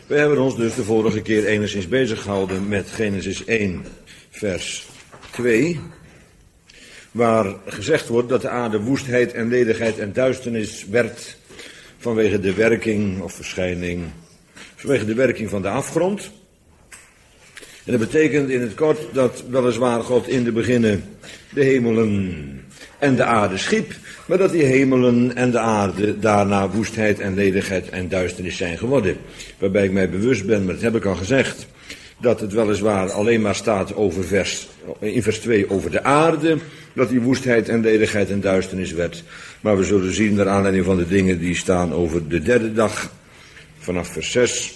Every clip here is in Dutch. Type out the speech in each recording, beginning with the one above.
We hebben ons dus de vorige keer enigszins bezig gehouden met Genesis 1, vers 2. Waar gezegd wordt dat de aarde woestheid en ledigheid en duisternis werd vanwege de werking of verschijning, vanwege de werking van de afgrond. En dat betekent in het kort dat weliswaar God in de beginnen de hemelen en de aarde schiep, maar dat die hemelen en de aarde daarna woestheid en ledigheid en duisternis zijn geworden. Waarbij ik mij bewust ben, maar dat heb ik al gezegd, dat het weliswaar alleen maar staat over in vers 2 over de aarde, dat die woestheid en ledigheid en duisternis werd. Maar we zullen zien naar aanleiding van de dingen die staan over de derde dag, vanaf vers 6,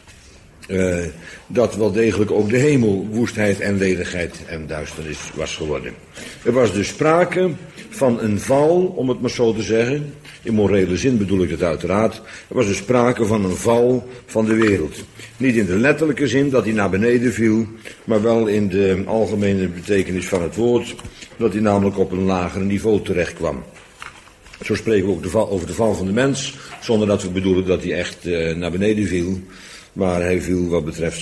dat wel degelijk ook de hemel woestheid en ledigheid en duisternis was geworden. Er was dus sprake van een val, om het maar zo te zeggen. In morele zin bedoel ik het uiteraard. Er was dus sprake van een val van de wereld. Niet in de letterlijke zin dat hij naar beneden viel, maar wel in de algemene betekenis van het woord, dat hij namelijk op een lager niveau terecht kwam. Zo spreken we ook over de val van de mens, zonder dat we bedoelen dat hij echt naar beneden viel. Maar hij viel wat betreft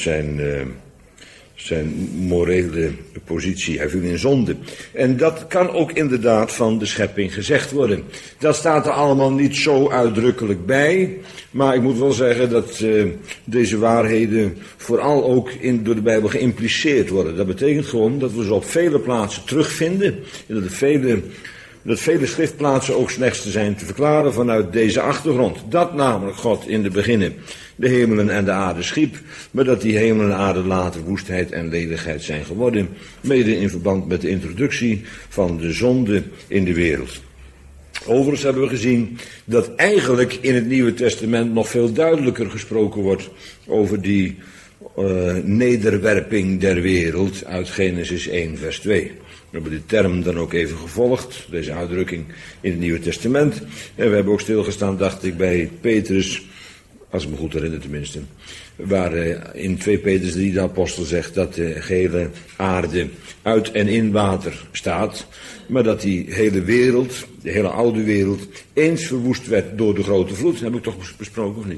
zijn morele positie, hij viel in zonde. En dat kan ook inderdaad van de schepping gezegd worden. Dat staat er allemaal niet zo uitdrukkelijk bij, maar ik moet wel zeggen dat deze waarheden vooral ook door de Bijbel geïmpliceerd worden. Dat betekent gewoon dat we ze op vele plaatsen terugvinden, en dat vele schriftplaatsen ook slechts te zijn te verklaren vanuit deze achtergrond. Dat namelijk God in de beginnen de hemelen en de aarde schiep, maar dat die hemelen en aarde later woestheid en ledigheid zijn geworden, mede in verband met de introductie van de zonde in de wereld. Overigens hebben we gezien dat eigenlijk in het Nieuwe Testament nog veel duidelijker gesproken wordt over die nederwerping der wereld uit Genesis 1 vers 2. We hebben de term dan ook even gevolgd, deze uitdrukking in het Nieuwe Testament. En we hebben ook stilgestaan, dacht ik, bij Petrus, als ik me goed herinner tenminste, waar in 2 Petrus 3 de apostel zegt dat de gehele aarde uit en in water staat, maar dat die hele wereld, de hele oude wereld, eens verwoest werd door de grote vloed. Dat heb ik toch besproken of niet?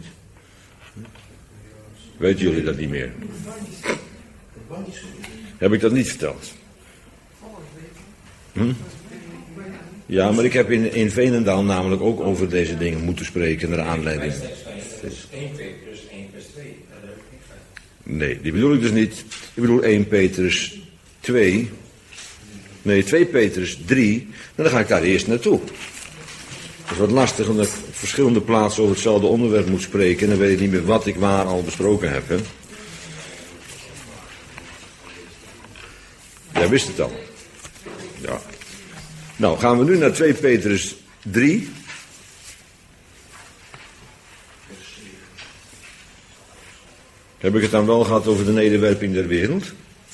Weten jullie dat niet meer? Heb ik dat niet verteld? Ja, maar ik heb in Veenendaal namelijk ook over deze dingen moeten spreken naar aanleiding. 1 Petrus 1 vers 2. Nee, die bedoel ik dus niet. Ik bedoel 1 Petrus 2. Nee, 2 Petrus 3. En dan ga ik daar eerst naartoe. Het is wat lastig omdat ik op verschillende plaatsen over hetzelfde onderwerp moet spreken. En dan weet ik niet meer wat ik waar al besproken heb. Hè? Jij wist het al. Ja. Nou, gaan we nu naar 2 Petrus 3. Heb ik het dan wel gehad over de nederwerping der wereld?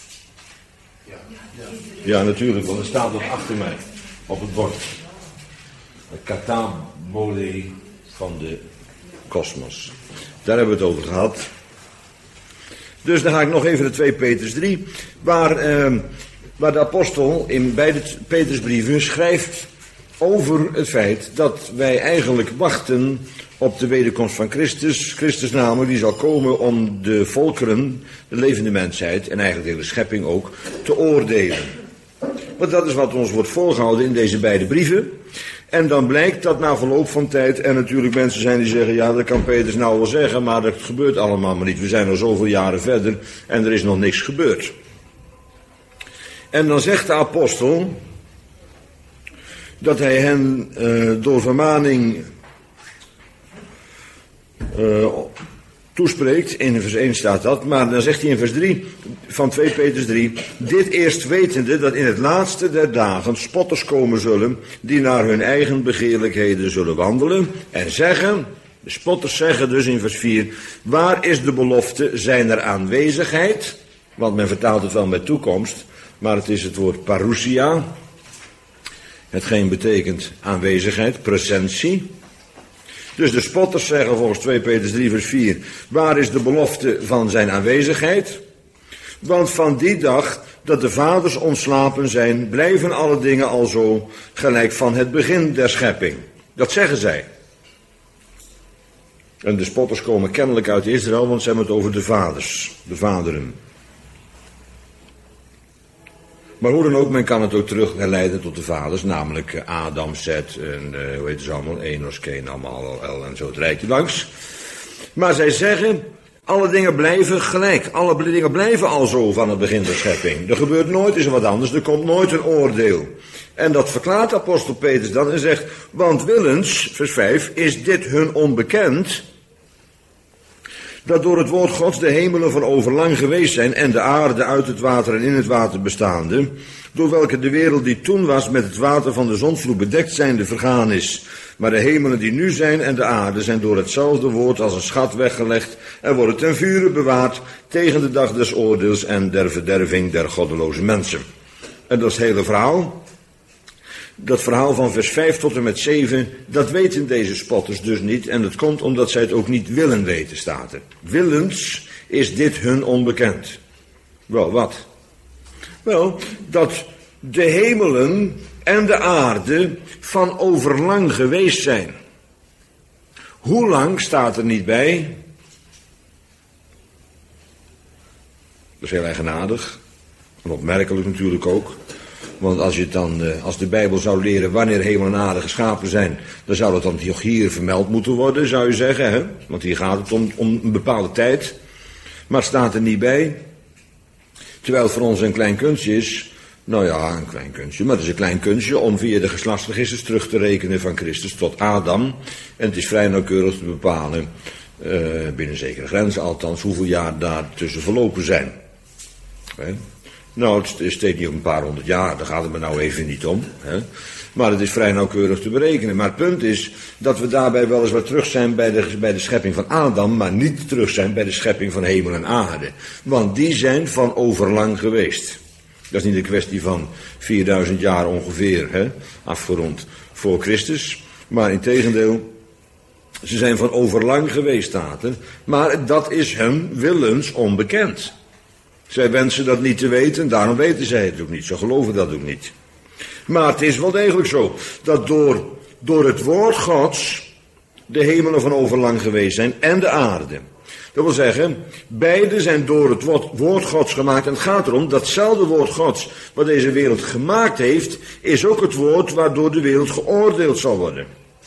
Ja, natuurlijk, want er staat nog achter mij op het bord. Het katabole van de kosmos. Daar hebben we het over gehad. Dus dan ga ik nog even naar 2 Petrus 3, waar de apostel in beide Petrusbrieven schrijft over het feit dat wij eigenlijk wachten op de wederkomst van Christus. Christus namelijk, die zal komen om de volkeren, de levende mensheid en eigenlijk de hele schepping ook, te oordelen. Want dat is wat ons wordt voorgehouden in deze beide brieven. En dan blijkt dat na verloop van tijd er natuurlijk mensen zijn die zeggen, ja, dat kan Petrus nou wel zeggen, maar dat gebeurt allemaal maar niet. We zijn al zoveel jaren verder en er is nog niks gebeurd. En dan zegt de apostel dat hij hen door vermaning toespreekt. In vers 1 staat dat, maar dan zegt hij in vers 3 van 2 Petrus 3, dit eerst wetende dat in het laatste der dagen spotters komen zullen, die naar hun eigen begeerlijkheden zullen wandelen en zeggen, de spotters zeggen dus in vers 4, waar is de belofte zijner aanwezigheid? Want men vertaalt het wel met toekomst, maar het is het woord parousia, hetgeen betekent aanwezigheid, presentie. Dus de spotters zeggen volgens 2 Petrus 3 vers 4, waar is de belofte van zijn aanwezigheid? Want van die dag dat de vaders ontslapen zijn, blijven alle dingen alzo gelijk van het begin der schepping. Dat zeggen zij. En de spotters komen kennelijk uit Israël, want ze hebben het over de vaders, de vaderen. Maar hoe dan ook, men kan het ook terug herleiden tot de vaders, namelijk Adam, Seth en hoe heet ze allemaal, Enos, Kenan, Al en zo het rijtje langs. Maar zij zeggen, alle dingen blijven gelijk, alle dingen blijven al zo van het begin der schepping. Er gebeurt nooit eens wat anders, er komt nooit een oordeel. En dat verklaart apostel Petrus dan en zegt, want willens, vers 5, is dit hun onbekend, dat door het woord Gods de hemelen van overlang geweest zijn en de aarde uit het water en in het water bestaande, door welke de wereld die toen was met het water van de zondvloed bedekt zijnde vergaan is. Maar de hemelen die nu zijn en de aarde zijn door hetzelfde woord als een schat weggelegd en worden ten vure bewaard tegen de dag des oordeels en der verderving der goddeloze mensen. En dat is het hele verhaal. Dat verhaal van vers 5 tot en met 7, dat weten deze spotters dus niet. En dat komt omdat zij het ook niet willen weten, staat er. Willens is dit hun onbekend. Wel, wat? Wel, dat de hemelen en de aarde van overlang geweest zijn. Hoe lang staat er niet bij? Dat is heel eigenaardig. En opmerkelijk natuurlijk ook. Want als je het dan, als de Bijbel zou leren wanneer hemel en aarde geschapen zijn, dan zou dat dan hier vermeld moeten worden, zou je zeggen, hè? Want hier gaat het om een bepaalde tijd. Maar het staat er niet bij. Terwijl het voor ons een klein kunstje is. Nou ja, een klein kunstje, maar het is een klein kunstje om via de geslachtsregisters terug te rekenen van Christus tot Adam. En het is vrij nauwkeurig te bepalen, binnen zekere grenzen althans, hoeveel jaar daar tussen verlopen zijn. Hè? Nou, het steekt niet op een paar honderd jaar, daar gaat het me nou even niet om. Hè? Maar het is vrij nauwkeurig te berekenen. Maar het punt is dat we daarbij weliswaar terug zijn bij de schepping van Adam, maar niet terug zijn bij de schepping van hemel en aarde. Want die zijn van overlang geweest. Dat is niet een kwestie van 4000 jaar ongeveer, hè? Afgerond voor Christus. Maar integendeel, ze zijn van overlang geweest, staat er. Maar dat is hem willens onbekend. Zij wensen dat niet te weten, daarom weten zij het ook niet. Ze geloven dat ook niet. Maar het is wel degelijk zo, dat door het woord Gods de hemelen van overlang geweest zijn en de aarde. Dat wil zeggen, beide zijn door het woord Gods gemaakt. En het gaat erom, datzelfde woord Gods wat deze wereld gemaakt heeft, is ook het woord waardoor de wereld geoordeeld zal worden.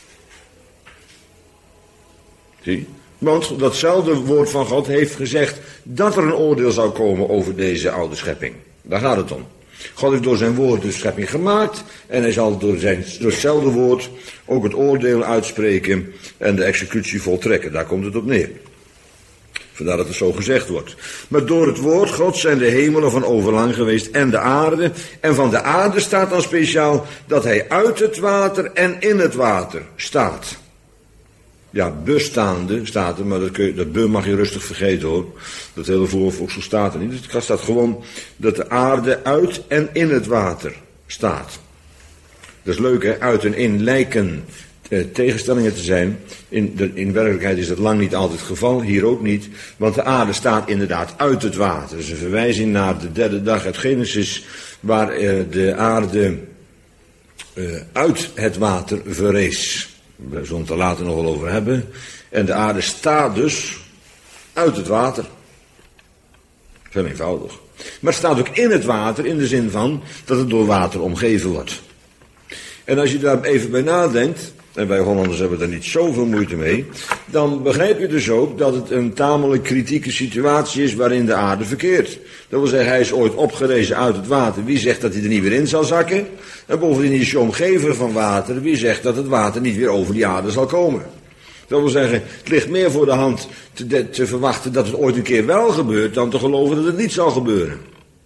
Zie? Want datzelfde woord van God heeft gezegd dat er een oordeel zou komen over deze oude schepping. Daar gaat het om. God heeft door zijn woord de schepping gemaakt en hij zal door hetzelfde woord ook het oordeel uitspreken en de executie voltrekken. Daar komt het op neer. Vandaar dat het zo gezegd wordt. Maar door het woord God zijn de hemelen van overlang geweest en de aarde. En van de aarde staat dan speciaal dat hij uit het water en in het water staat. Ja, bestaande staat er, maar dat be mag je rustig vergeten hoor. Dat hele voorvoegsel staat er niet. Het staat gewoon dat de aarde uit en in het water staat. Dat is leuk hè, uit en in lijken tegenstellingen te zijn. In werkelijkheid is dat lang niet altijd het geval, hier ook niet. Want de aarde staat inderdaad uit het water. Dat is een verwijzing naar de derde dag uit Genesis, waar de aarde uit het water verrees. We zullen het er later nog wel over hebben. En de aarde staat dus uit het water. Heel eenvoudig. Maar het staat ook in het water in de zin van dat het door water omgeven wordt. En als je daar even bij nadenkt, en wij Hollanders hebben daar niet zoveel moeite mee, dan begrijp je dus ook dat het een tamelijk kritieke situatie is waarin de aarde verkeert. Dat wil zeggen, hij is ooit opgerezen uit het water. Wie zegt dat hij er niet weer in zal zakken? En bovendien is je omgever van water. Wie zegt dat het water niet weer over die aarde zal komen? Dat wil zeggen, het ligt meer voor de hand te verwachten dat het ooit een keer wel gebeurt, dan te geloven dat het niet zal gebeuren.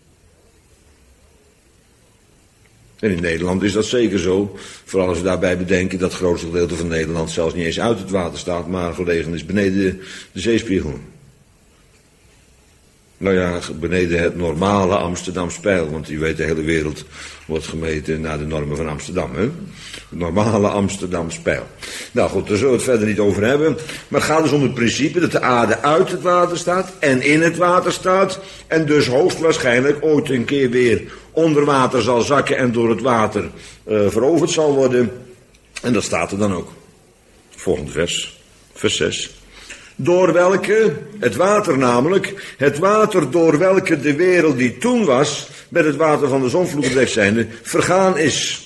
En in Nederland is dat zeker zo. Vooral als we daarbij bedenken dat het grootste gedeelte van Nederland zelfs niet eens uit het water staat, maar gelegen is beneden de zeespiegel. Nou ja, beneden het normale Amsterdamspijl, want u weet de hele wereld wordt gemeten naar de normen van Amsterdam, hè? Het normale Amsterdamspijl. Nou goed, daar zullen we het verder niet over hebben. Maar het gaat dus om het principe dat de aarde uit het water staat en in het water staat. En dus hoogstwaarschijnlijk ooit een keer weer onder water zal zakken en door het water veroverd zal worden. En dat staat er dan ook. Volgende vers, vers 6. door welke, het water namelijk, het water door welke de wereld die toen was, met het water van de zondvloed bedekt zijnde, vergaan is.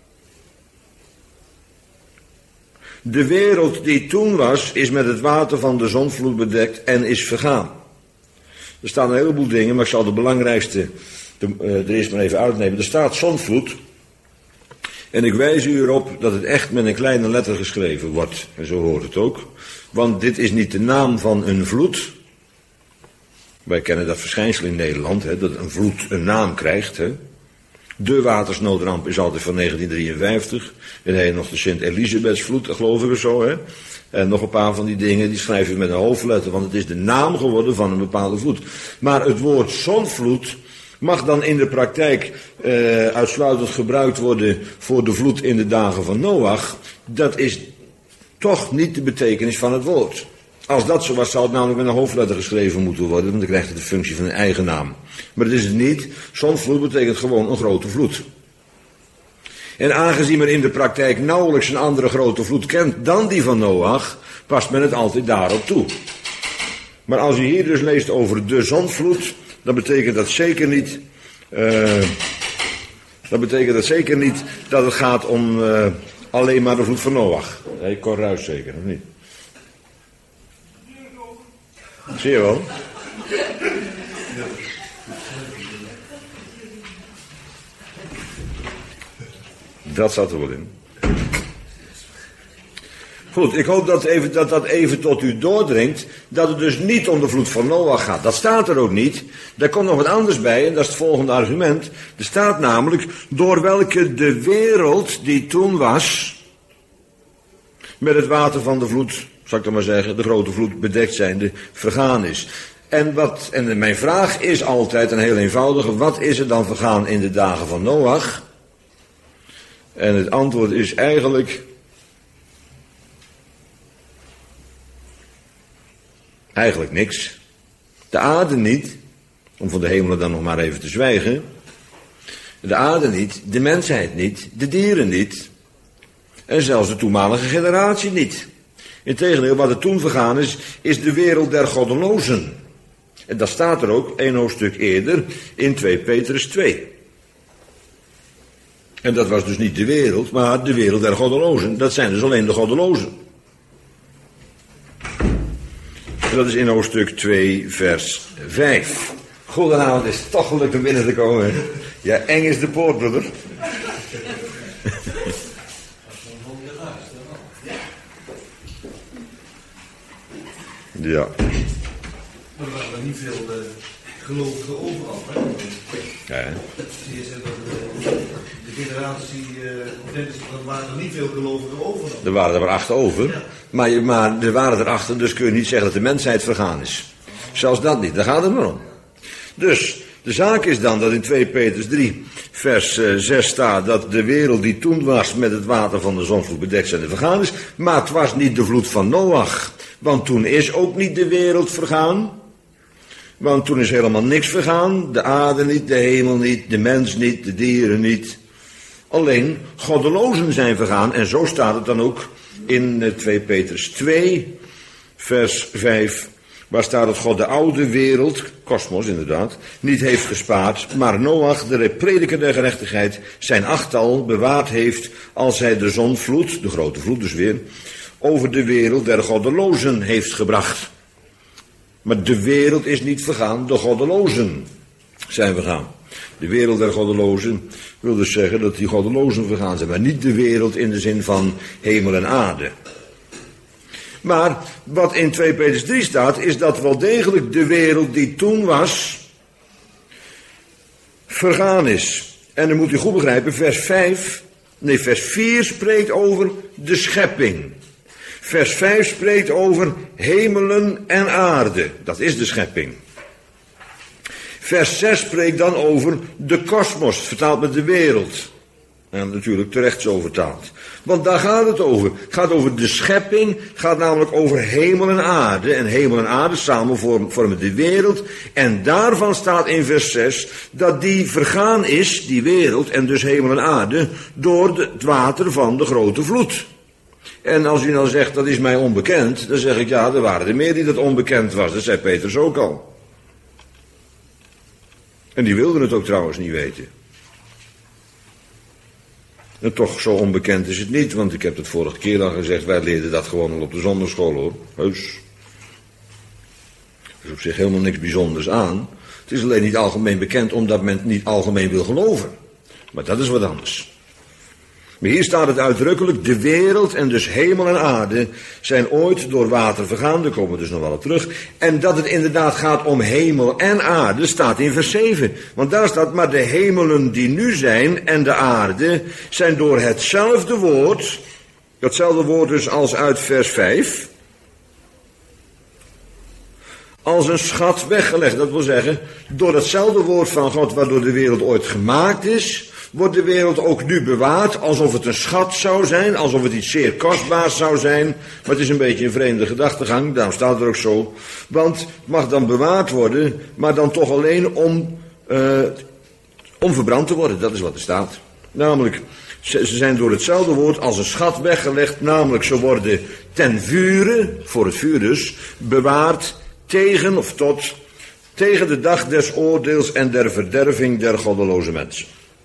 De wereld die toen was, is met het water van de zondvloed bedekt en is vergaan. Er staan een heleboel dingen, maar ik zal de belangrijkste er eerst maar even uitnemen. Er staat zondvloed. En ik wijs u erop dat het echt met een kleine letter geschreven wordt. En zo hoort het ook. Want dit is niet de naam van een vloed. Wij kennen dat verschijnsel in Nederland, hè, dat een vloed een naam krijgt. Hè. De watersnoodramp is altijd van 1953. En hij nog de Sint-Elisabethsvloed, geloof ik of zo. Hè. En nog een paar van die dingen, die schrijven we met een hoofdletter. Want het is de naam geworden van een bepaalde vloed. Maar het woord zondvloed mag dan in de praktijk uitsluitend gebruikt worden voor de vloed in de dagen van Noach. Dat is toch niet de betekenis van het woord. Als dat zo was, zou het namelijk met een hoofdletter geschreven moeten worden, want dan krijgt het de functie van een eigen naam. Maar dat is het niet. Zondvloed betekent gewoon een grote vloed. En aangezien men in de praktijk nauwelijks een andere grote vloed kent dan die van Noach, past men het altijd daarop toe. Maar als u hier dus leest over de zondvloed, dan betekent dat zeker niet, dat het gaat om alleen maar de vloed van Noach. Nee, Cor Ruijs zeker, of niet? Zie je wel? Dat zat er wel in. Goed, ik hoop dat even tot u doordringt, dat het dus niet om de vloed van Noach gaat. Dat staat er ook niet. Daar komt nog wat anders bij, en dat is het volgende argument. Er staat namelijk, door welke de wereld die toen was, met het water van de vloed, zal ik dan maar zeggen, de grote vloed bedekt zijnde, vergaan is. En mijn vraag is altijd een heel eenvoudige, wat is er dan vergaan in de dagen van Noach? En het antwoord is eigenlijk niks. De aarde niet, om van de hemelen dan nog maar even te zwijgen. De aarde niet, de mensheid niet, de dieren niet. En zelfs de toenmalige generatie niet. Integendeel, wat er toen vergaan is de wereld der goddelozen. En dat staat er ook, 1 hoofdstuk eerder, in 2 Petrus 2. En dat was dus niet de wereld, maar de wereld der goddelozen. Dat zijn dus alleen de goddelozen. En dat is in hoofdstuk 2, vers 5. Goedenavond, het is toch gelukt om binnen te komen. Ja, eng is de poort, broeder. Ja. Maar er waren niet veel gelovigen overal, hè? Ja. Zie je zeggen dat de generatie, er waren er niet veel gelovigen overal. Er waren er maar 8 over. Ja. Maar er waren er 8, dus kun je niet zeggen dat de mensheid vergaan is. Zelfs dat niet, daar gaat het maar om. Dus, de zaak is dan dat in 2 Petrus 3, vers 6 staat dat de wereld die toen was met het water van de zondvloed bedekt zijn vergaan is. Maar het was niet de vloed van Noach. Want toen is ook niet de wereld vergaan. Want toen is helemaal niks vergaan. De aarde niet, de hemel niet, de mens niet, de dieren niet. Alleen goddelozen zijn vergaan. En zo staat het dan ook in 2 Petrus 2, vers 5. Waar staat dat God de oude wereld, kosmos inderdaad, niet heeft gespaard. Maar Noach, de prediker der gerechtigheid, zijn 8-tal bewaard heeft als hij de zondvloed, de grote vloed dus weer, over de wereld der goddelozen heeft gebracht. Maar de wereld is niet vergaan, de goddelozen zijn vergaan. De wereld der goddelozen wil dus zeggen dat die goddelozen vergaan zijn, maar niet de wereld in de zin van hemel en aarde. Maar wat in 2 Petrus 3 staat, is dat wel degelijk de wereld die toen was, vergaan is. En dan moet u goed begrijpen, vers 4 spreekt over de schepping. Vers 5 spreekt over hemelen en aarde. Dat is de schepping. Vers 6 spreekt dan over de kosmos, vertaald met de wereld. En natuurlijk terecht zo vertaald. Want daar gaat het over. Het gaat over de schepping, het gaat namelijk over hemel en aarde. En hemel en aarde samen vormen de wereld. En daarvan staat in vers 6 dat die vergaan is, die wereld, en dus hemel en aarde, door het water van de grote vloed. En als u nou zegt, dat is mij onbekend, dan zeg ik, ja, er waren er meer die dat onbekend was. Dat zei Petrus ook al. En die wilden het ook trouwens niet weten. En toch, zo onbekend is het niet, want ik heb het vorige keer al gezegd, wij leerden dat gewoon al op de zondagschool, hoor. Heus. Er is op zich helemaal niks bijzonders aan. Het is alleen niet algemeen bekend, omdat men het niet algemeen wil geloven. Maar dat is wat anders. Maar hier staat het uitdrukkelijk, de wereld en dus hemel en aarde zijn ooit door water vergaan, daar komen we dus nog wel op terug. En dat het inderdaad gaat om hemel en aarde, staat in vers 7. Want daar staat, maar de hemelen die nu zijn en de aarde zijn door hetzelfde woord dus als uit vers 5, als een schat weggelegd. Dat wil zeggen, door hetzelfde woord van God waardoor de wereld ooit gemaakt is, wordt de wereld ook nu bewaard alsof het een schat zou zijn, alsof het iets zeer kostbaars zou zijn. Maar het is een beetje een vreemde gedachtegang, daarom staat er ook zo. Want het mag dan bewaard worden, maar dan toch alleen om verbrand te worden. Dat is wat er staat. Namelijk, ze zijn door hetzelfde woord als een schat weggelegd, namelijk ze worden ten vure, voor het vuur dus, bewaard tegen de dag des oordeels en der verderving der goddeloze mensen.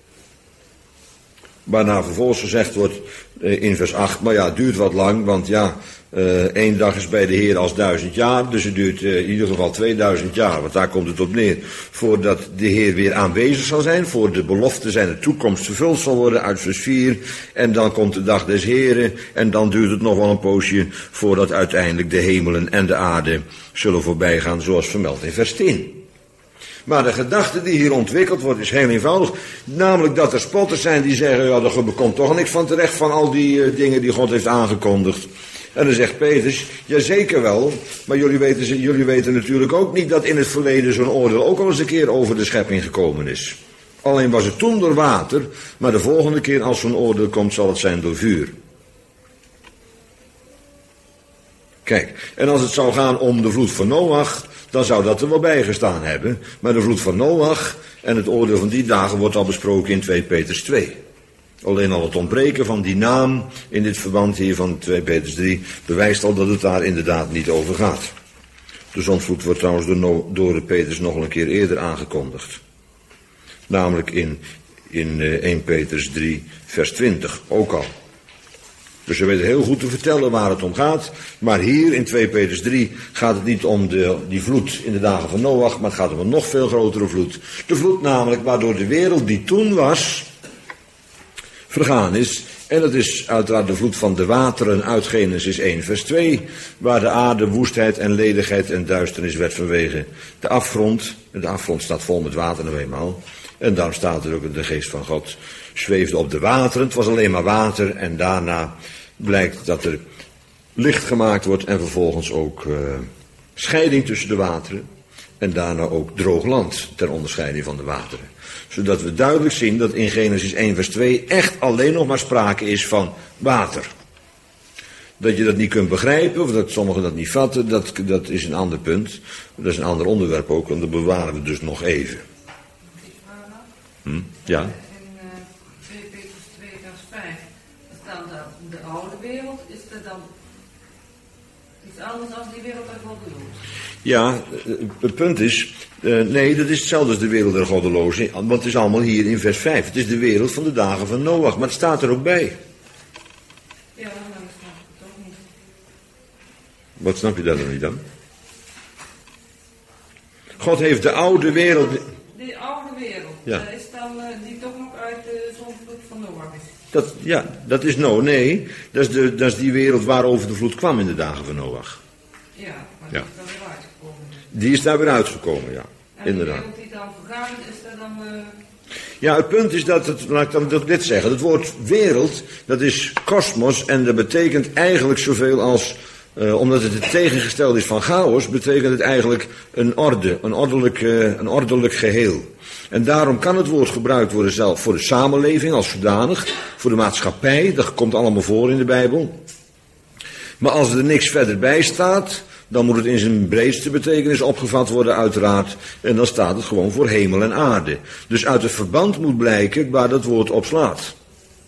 Waarna vervolgens gezegd wordt in vers 8, maar ja, het duurt wat lang, want ja, 1 dag is bij de Heer als 1000 jaar, dus het duurt in ieder geval 2000 jaar, want daar komt het op neer, voordat de Heer weer aanwezig zal zijn, voor de belofte zijn de toekomst vervuld zal worden, uit vers 4, en dan komt de dag des Heren, en dan duurt het nog wel een poosje, voordat uiteindelijk de hemelen en de aarde zullen voorbij gaan, zoals vermeld in vers 10. Maar de gedachte die hier ontwikkeld wordt is heel eenvoudig. Namelijk dat er spotters zijn die zeggen, ja, er komt toch niks van terecht van al die dingen die God heeft aangekondigd. En dan zegt Petrus, ja zeker wel, maar jullie weten natuurlijk ook niet dat in het verleden zo'n oordeel ook al eens een keer over de schepping gekomen is. Alleen was het toen door water, maar de volgende keer als zo'n oordeel komt zal het zijn door vuur. Kijk, en als het zou gaan om de vloed van Noach, dan zou dat er wel bij gestaan hebben. Maar de vloed van Noach en het oordeel van die dagen wordt al besproken in 2 Petrus 2. Alleen al het ontbreken van die naam in dit verband hier van 2 Petrus 3 bewijst al dat het daar inderdaad niet over gaat. De zondvloed wordt trouwens door Petrus nog een keer eerder aangekondigd. Namelijk in 1 Petrus 3 vers 20 ook al. Dus we weten heel goed te vertellen waar het om gaat. Maar hier in 2 Petrus 3 gaat het niet om die vloed in de dagen van Noach, maar het gaat om een nog veel grotere vloed. De vloed namelijk waardoor de wereld die toen was, vergaan is. En dat is uiteraard de vloed van de wateren uit Genesis 1 vers 2, waar de aarde woestheid en ledigheid en duisternis werd vanwege de afgrond. En de afgrond staat vol met water nou eenmaal. En daarom staat er ook de geest van God zweefde op de wateren. Het was alleen maar water en daarna blijkt dat er licht gemaakt wordt en vervolgens ook scheiding tussen de wateren. En daarna ook droog land ter onderscheiding van de wateren. Zodat we duidelijk zien dat in Genesis 1 vers 2 echt alleen nog maar sprake is van water. Dat je dat niet kunt begrijpen of dat sommigen dat niet vatten, dat is een ander punt. Dat is een ander onderwerp ook en dat bewaren we dus nog even. Ja. In 2 Petrus 2 vers 5 staat dat de oude wereld, is er dan iets anders dan die wereld der goddelozen? Ja, het punt is, nee, dat is hetzelfde als de wereld der goddelozen, want het is allemaal hier in vers 5. Het is de wereld van de dagen van Noach, maar het staat er ook bij. Ja, maar ik snap het ook niet. Wat snap je daar dan niet dan? God heeft de oude wereld... Die oude wereld, Ja. dat is dan die toch nog uit de zondvloed van Noach is. Dat is nee, dat is die wereld waarover de vloed kwam in de dagen van Noach. Ja, maar Ja. die is dan weer uitgekomen. Die is daar weer uitgekomen, ja, En inderdaad. die wereld die dan vergaan is er dan... Ja, het punt is laat ik dan dit zeggen, het woord wereld, dat is kosmos en dat betekent eigenlijk zoveel als, omdat het tegengesteld is van chaos, betekent het eigenlijk een orde, een ordelijk geheel. En daarom kan het woord gebruikt worden zelf voor de samenleving als zodanig, voor de maatschappij, dat komt allemaal voor in de Bijbel. Maar als er niks verder bij staat, dan moet het in zijn breedste betekenis opgevat worden uiteraard. En dan staat het gewoon voor hemel en aarde. Dus uit het verband moet blijken waar dat woord op slaat.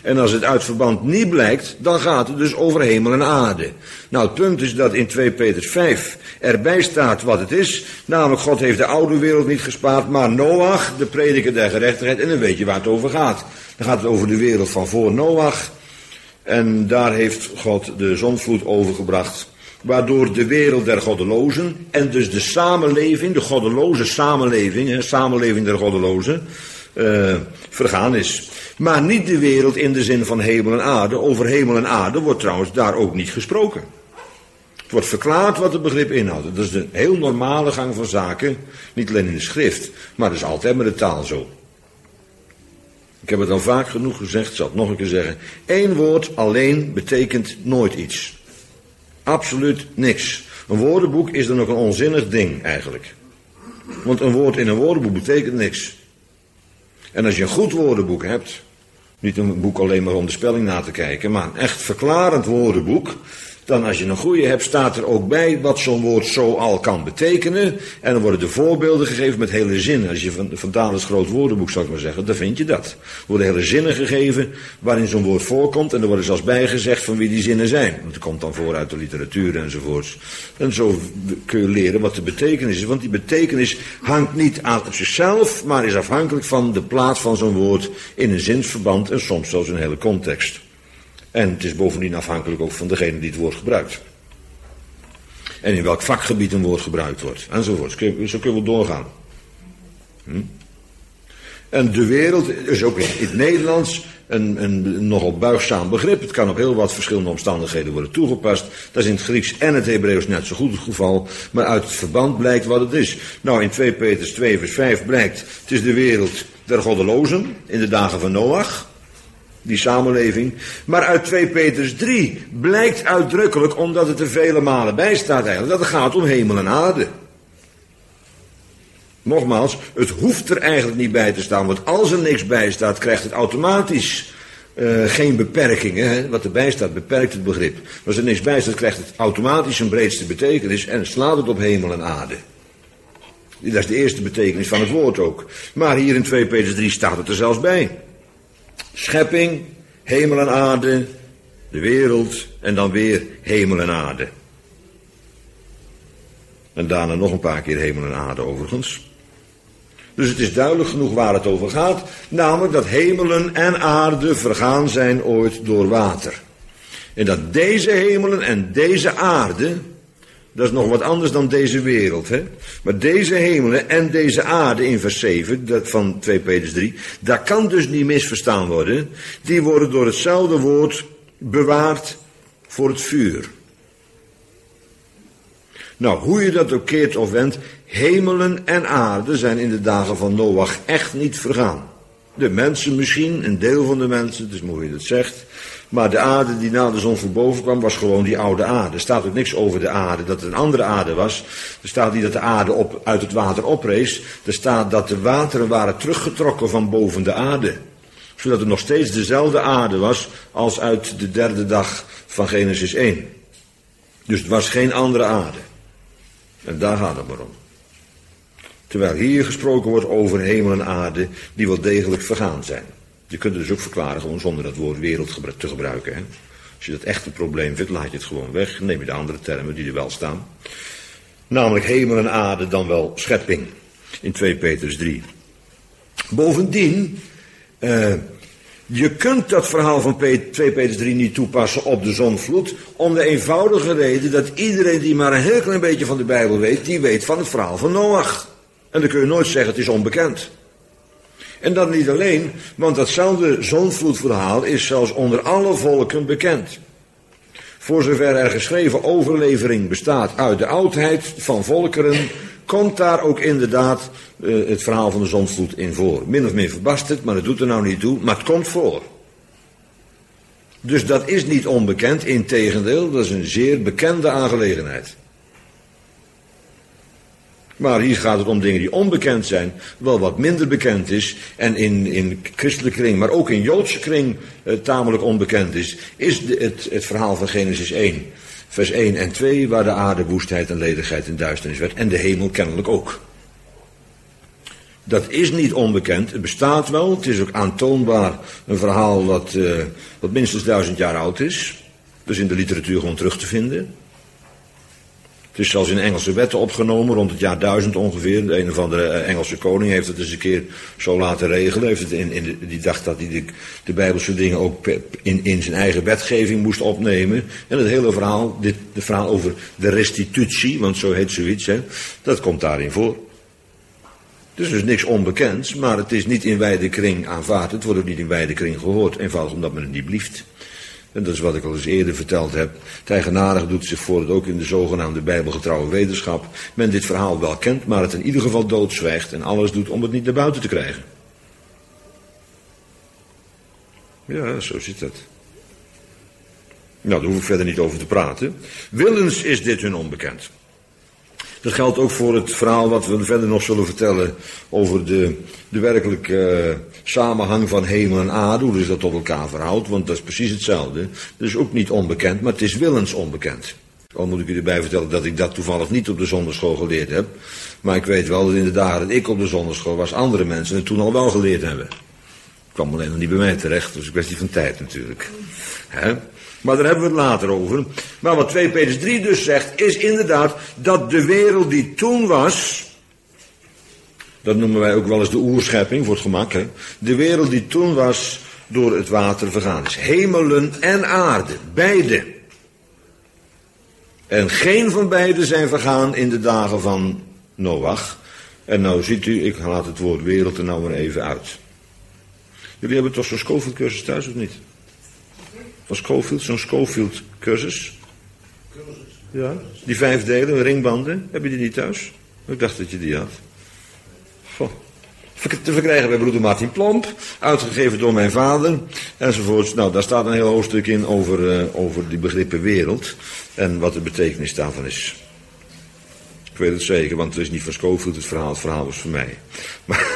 En als het uit verband niet blijkt, dan gaat het dus over hemel en aarde. Nou, het punt is dat in 2 Petrus 5 erbij staat wat het is. Namelijk, God heeft de oude wereld niet gespaard, maar Noach, de prediker der gerechtigheid. En dan weet je waar het over gaat. Dan gaat het over de wereld van voor Noach. En daar heeft God de zondvloed overgebracht. Waardoor de wereld der goddelozen en dus de samenleving, de goddeloze samenleving, samenleving der goddelozen, vergaan is. Maar niet de wereld in de zin van hemel en aarde. Over hemel en aarde wordt trouwens daar ook niet gesproken. Het wordt verklaard wat het begrip inhoudt. Dat is de heel normale gang van zaken. Niet alleen in de schrift, maar dat is altijd met de taal zo. Ik heb het al vaak genoeg gezegd, zal het nog een keer zeggen. 1 woord alleen betekent nooit iets. Absoluut niks. Een woordenboek is dan ook een onzinnig ding eigenlijk. Want een woord in een woordenboek betekent niks. En als je een goed woordenboek hebt, niet een boek alleen maar om de spelling na te kijken, maar een echt verklarend woordenboek, dan als je een goede hebt, staat er ook bij wat zo'n woord zo al kan betekenen. En dan worden de voorbeelden gegeven met hele zinnen. Als je van Dalens groot woordenboek, zou ik maar zeggen, dan vind je dat. Er worden hele zinnen gegeven waarin zo'n woord voorkomt. En er worden zelfs bijgezegd van wie die zinnen zijn. Want het komt dan voor uit de literatuur enzovoorts. En zo kun je leren wat de betekenis is. Want die betekenis hangt niet aan op zichzelf, maar is afhankelijk van de plaats van zo'n woord in een zinsverband en soms zelfs een hele context. En het is bovendien afhankelijk ook van degene die het woord gebruikt. En in welk vakgebied een woord gebruikt wordt. Enzovoort. Zo kunnen we doorgaan. En de wereld is ook in het Nederlands een nogal buigzaam begrip. Het kan op heel wat verschillende omstandigheden worden toegepast. Dat is in het Grieks en het Hebreeuws net zo goed het geval. Maar uit het verband blijkt wat het is. Nou, in 2 Petrus 2 vers 5 blijkt, het is de wereld der goddelozen in de dagen van Noach. Die samenleving. Maar uit 2 Petrus 3 blijkt uitdrukkelijk, omdat het er vele malen bij staat eigenlijk, dat het gaat om hemel en aarde. Nogmaals, het hoeft er eigenlijk niet bij te staan, want als er niks bij staat, krijgt het automatisch geen beperkingen. Hè? Wat erbij staat beperkt het begrip. Maar als er niks bij staat, krijgt het automatisch een breedste betekenis en slaat het op hemel en aarde. Dat is de eerste betekenis van het woord ook. Maar hier in 2 Petrus 3 staat het er zelfs bij. Schepping, hemel en aarde, de wereld en dan weer hemel en aarde. En daarna nog een paar keer hemel en aarde overigens. Dus het is duidelijk genoeg waar het over gaat. Namelijk dat hemelen en aarde vergaan zijn ooit door water. En dat deze hemelen en deze aarde, dat is nog wat anders dan deze wereld. Hè? Maar deze hemelen en deze aarde in vers 7 van 2 Petrus 3, dat kan dus niet misverstaan worden. Die worden door hetzelfde woord bewaard voor het vuur. Nou, hoe je dat ook keert of wendt, hemelen en aarde zijn in de dagen van Noach echt niet vergaan. De mensen misschien, een deel van de mensen, het is mooi hoe je dat zegt. Maar de aarde die na de zon voor boven kwam, was gewoon die oude aarde. Er staat ook niks over de aarde, dat het een andere aarde was. Er staat niet dat de aarde uit het water oprees. Er staat dat de wateren waren teruggetrokken van boven de aarde. Zodat het nog steeds dezelfde aarde was als uit de 3e dag van Genesis 1. Dus het was geen andere aarde. En daar gaat het maar om. Terwijl hier gesproken wordt over hemel en aarde die wel degelijk vergaan zijn. Je kunt het dus ook verklaren gewoon zonder dat woord wereld te gebruiken. Hè? Als je dat echt een probleem vindt, laat je het gewoon weg. Neem je de andere termen die er wel staan. Namelijk hemel en aarde dan wel schepping. In 2 Petrus 3. Bovendien, je kunt dat verhaal van 2 Petrus 3 niet toepassen op de zondvloed. Om de eenvoudige reden dat iedereen die maar een heel klein beetje van de Bijbel weet, die weet van het verhaal van Noach. En dan kun je nooit zeggen het is onbekend. En dat niet alleen, want datzelfde zondvloedverhaal is zelfs onder alle volken bekend. Voor zover er geschreven overlevering bestaat uit de oudheid van volkeren, komt daar ook inderdaad het verhaal van de zondvloed in voor. Min of meer verbasterd, maar dat doet er nou niet toe, maar het komt voor. Dus dat is niet onbekend, integendeel, dat is een zeer bekende aangelegenheid. Maar hier gaat het om dingen die onbekend zijn, wel wat minder bekend is en in christelijke kring, maar ook in Joodse kring tamelijk onbekend is het verhaal van Genesis 1, vers 1 en 2, waar de aarde woestheid en ledigheid en duisternis werd en de hemel kennelijk ook. Dat is niet onbekend, het bestaat wel. Het is ook aantoonbaar een verhaal wat minstens 1000 jaar oud is. Dus in de literatuur gewoon terug te vinden. Het is zelfs in Engelse wetten opgenomen, rond het jaar 1000 ongeveer. De een of andere Engelse koning heeft het eens een keer zo laten regelen. Heeft het die dacht dat hij de Bijbelse dingen ook in zijn eigen wetgeving moest opnemen. En het hele verhaal, het verhaal over de restitutie, want zo heet zoiets, hè, dat komt daarin voor. Het is dus niks onbekends, maar het is niet in wijde kring aanvaard. Het wordt ook niet in wijde kring gehoord, eenvoudig omdat men het niet blieft. En dat is wat ik al eens eerder verteld heb. Het eigenaardige doet zich voor dat ook in de zogenaamde bijbelgetrouwe wetenschap men dit verhaal wel kent, maar het in ieder geval doodzwijgt en alles doet om het niet naar buiten te krijgen. Ja, zo zit dat. Nou, daar hoef ik verder niet over te praten. Willens is dit hun onbekend. Dat geldt ook voor het verhaal wat we verder nog zullen vertellen over de werkelijke samenhang van hemel en aarde, hoe dus dat tot elkaar verhoudt, want dat is precies hetzelfde. Dat is ook niet onbekend, maar het is willens onbekend. Al moet ik u erbij vertellen dat ik dat toevallig niet op de zondagschool geleerd heb, maar ik weet wel dat in de dagen dat ik op de zondagschool was, andere mensen het toen al wel geleerd hebben. Het kwam alleen nog niet bij mij terecht, dus een kwestie van tijd natuurlijk. Maar daar hebben we het later over. Maar wat 2 Petrus 3 dus zegt, is inderdaad dat de wereld die toen was, dat noemen wij ook wel eens de oerschepping, voor het gemak, hè? De wereld die toen was, door het water vergaan is. Hemelen en aarde, beide. En geen van beide zijn vergaan in de dagen van Noach. En nou ziet u, ik laat het woord wereld er nou maar even uit. Jullie hebben toch zo'n Scofield-cursus thuis, of niet? Van Scofield, zo'n Scofield-cursus. Ja, die 5 delen, ringbanden, heb je die niet thuis? Ik dacht dat je die had. Goh. Te verkrijgen bij broeder Martin Plomp, uitgegeven door mijn vader, enzovoorts. Nou, daar staat een heel hoofdstuk in over die begrippen wereld en wat de betekenis daarvan is. Ik weet het zeker, want het is niet van Scofield het verhaal was van mij. Maar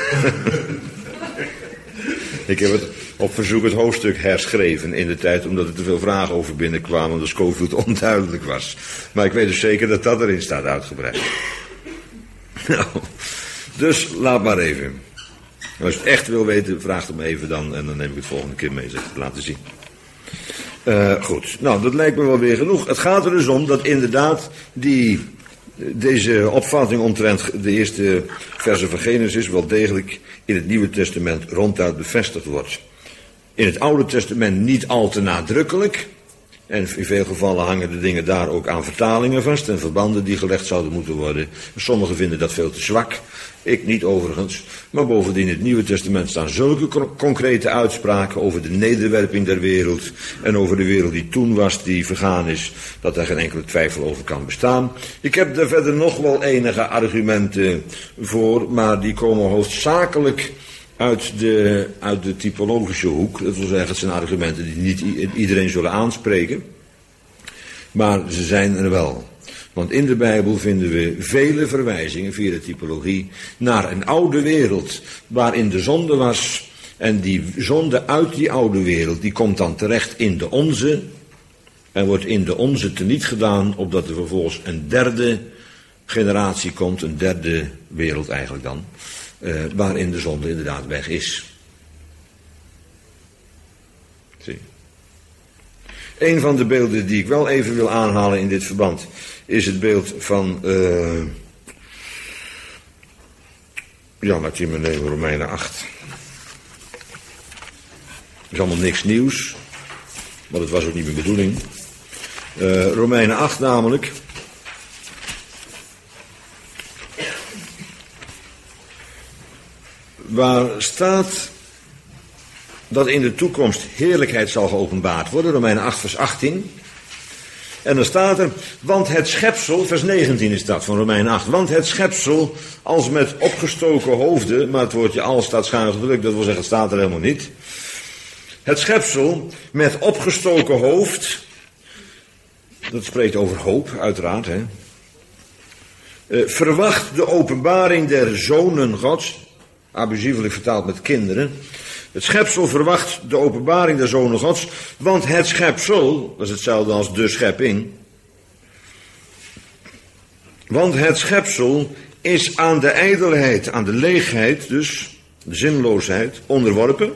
ik heb het op verzoek het hoofdstuk herschreven in de tijd, omdat er te veel vragen over binnenkwamen, omdat Scofield onduidelijk was. Maar ik weet dus zeker dat dat erin staat uitgebreid. Nou, dus laat maar even. Als je het echt wil weten, vraag het me even dan en dan neem ik het volgende keer mee, zeg ik het laten zien. Goed, nou dat lijkt me wel weer genoeg. Het gaat er dus om dat inderdaad deze opvatting omtrent de eerste versen van Genesis wel degelijk in het Nieuwe Testament ronduit bevestigd wordt. In het Oude Testament niet al te nadrukkelijk. En in veel gevallen hangen de dingen daar ook aan vertalingen vast en verbanden die gelegd zouden moeten worden. Sommigen vinden dat veel te zwak. Ik niet overigens. Maar bovendien in het Nieuwe Testament staan zulke concrete uitspraken over de nederwerping der wereld en over de wereld die toen was, die vergaan is, dat daar geen enkele twijfel over kan bestaan. Ik heb daar verder nog wel enige argumenten voor, maar die komen hoofdzakelijk uit de typologische hoek. Dat wil zeggen, het zijn argumenten die niet iedereen zullen aanspreken. Maar ze zijn er wel. Want in de Bijbel vinden we vele verwijzingen via de typologie naar een oude wereld waarin de zonde was. En die zonde uit die oude wereld, die komt dan terecht in de onze. En wordt in de onze teniet gedaan, opdat er vervolgens een derde generatie komt, een derde wereld eigenlijk dan. Waarin de zonde inderdaad weg is. Zie. Een van de beelden die ik wel even wil aanhalen in dit verband is het beeld van, laat je me nemen, Romeinen 8. Het is allemaal niks nieuws, maar dat was ook niet mijn bedoeling. Romeinen 8 namelijk. Waar staat dat in de toekomst heerlijkheid zal geopenbaard worden, Romeinen 8 vers 18. En dan staat er, want het schepsel, vers 19 is dat van Romeinen 8, want het schepsel als met opgestoken hoofden, maar het woordje als staat schuin gedrukt, dat wil zeggen het staat er helemaal niet. Het schepsel met opgestoken hoofd, dat spreekt over hoop uiteraard, hè. Verwacht de openbaring der zonen Gods, abusievelijk vertaald met kinderen. Het schepsel verwacht de openbaring der zonen Gods, want het schepsel, dat is hetzelfde als de schepping. Want het schepsel is aan de ijdelheid, aan de leegheid, dus de zinloosheid, onderworpen.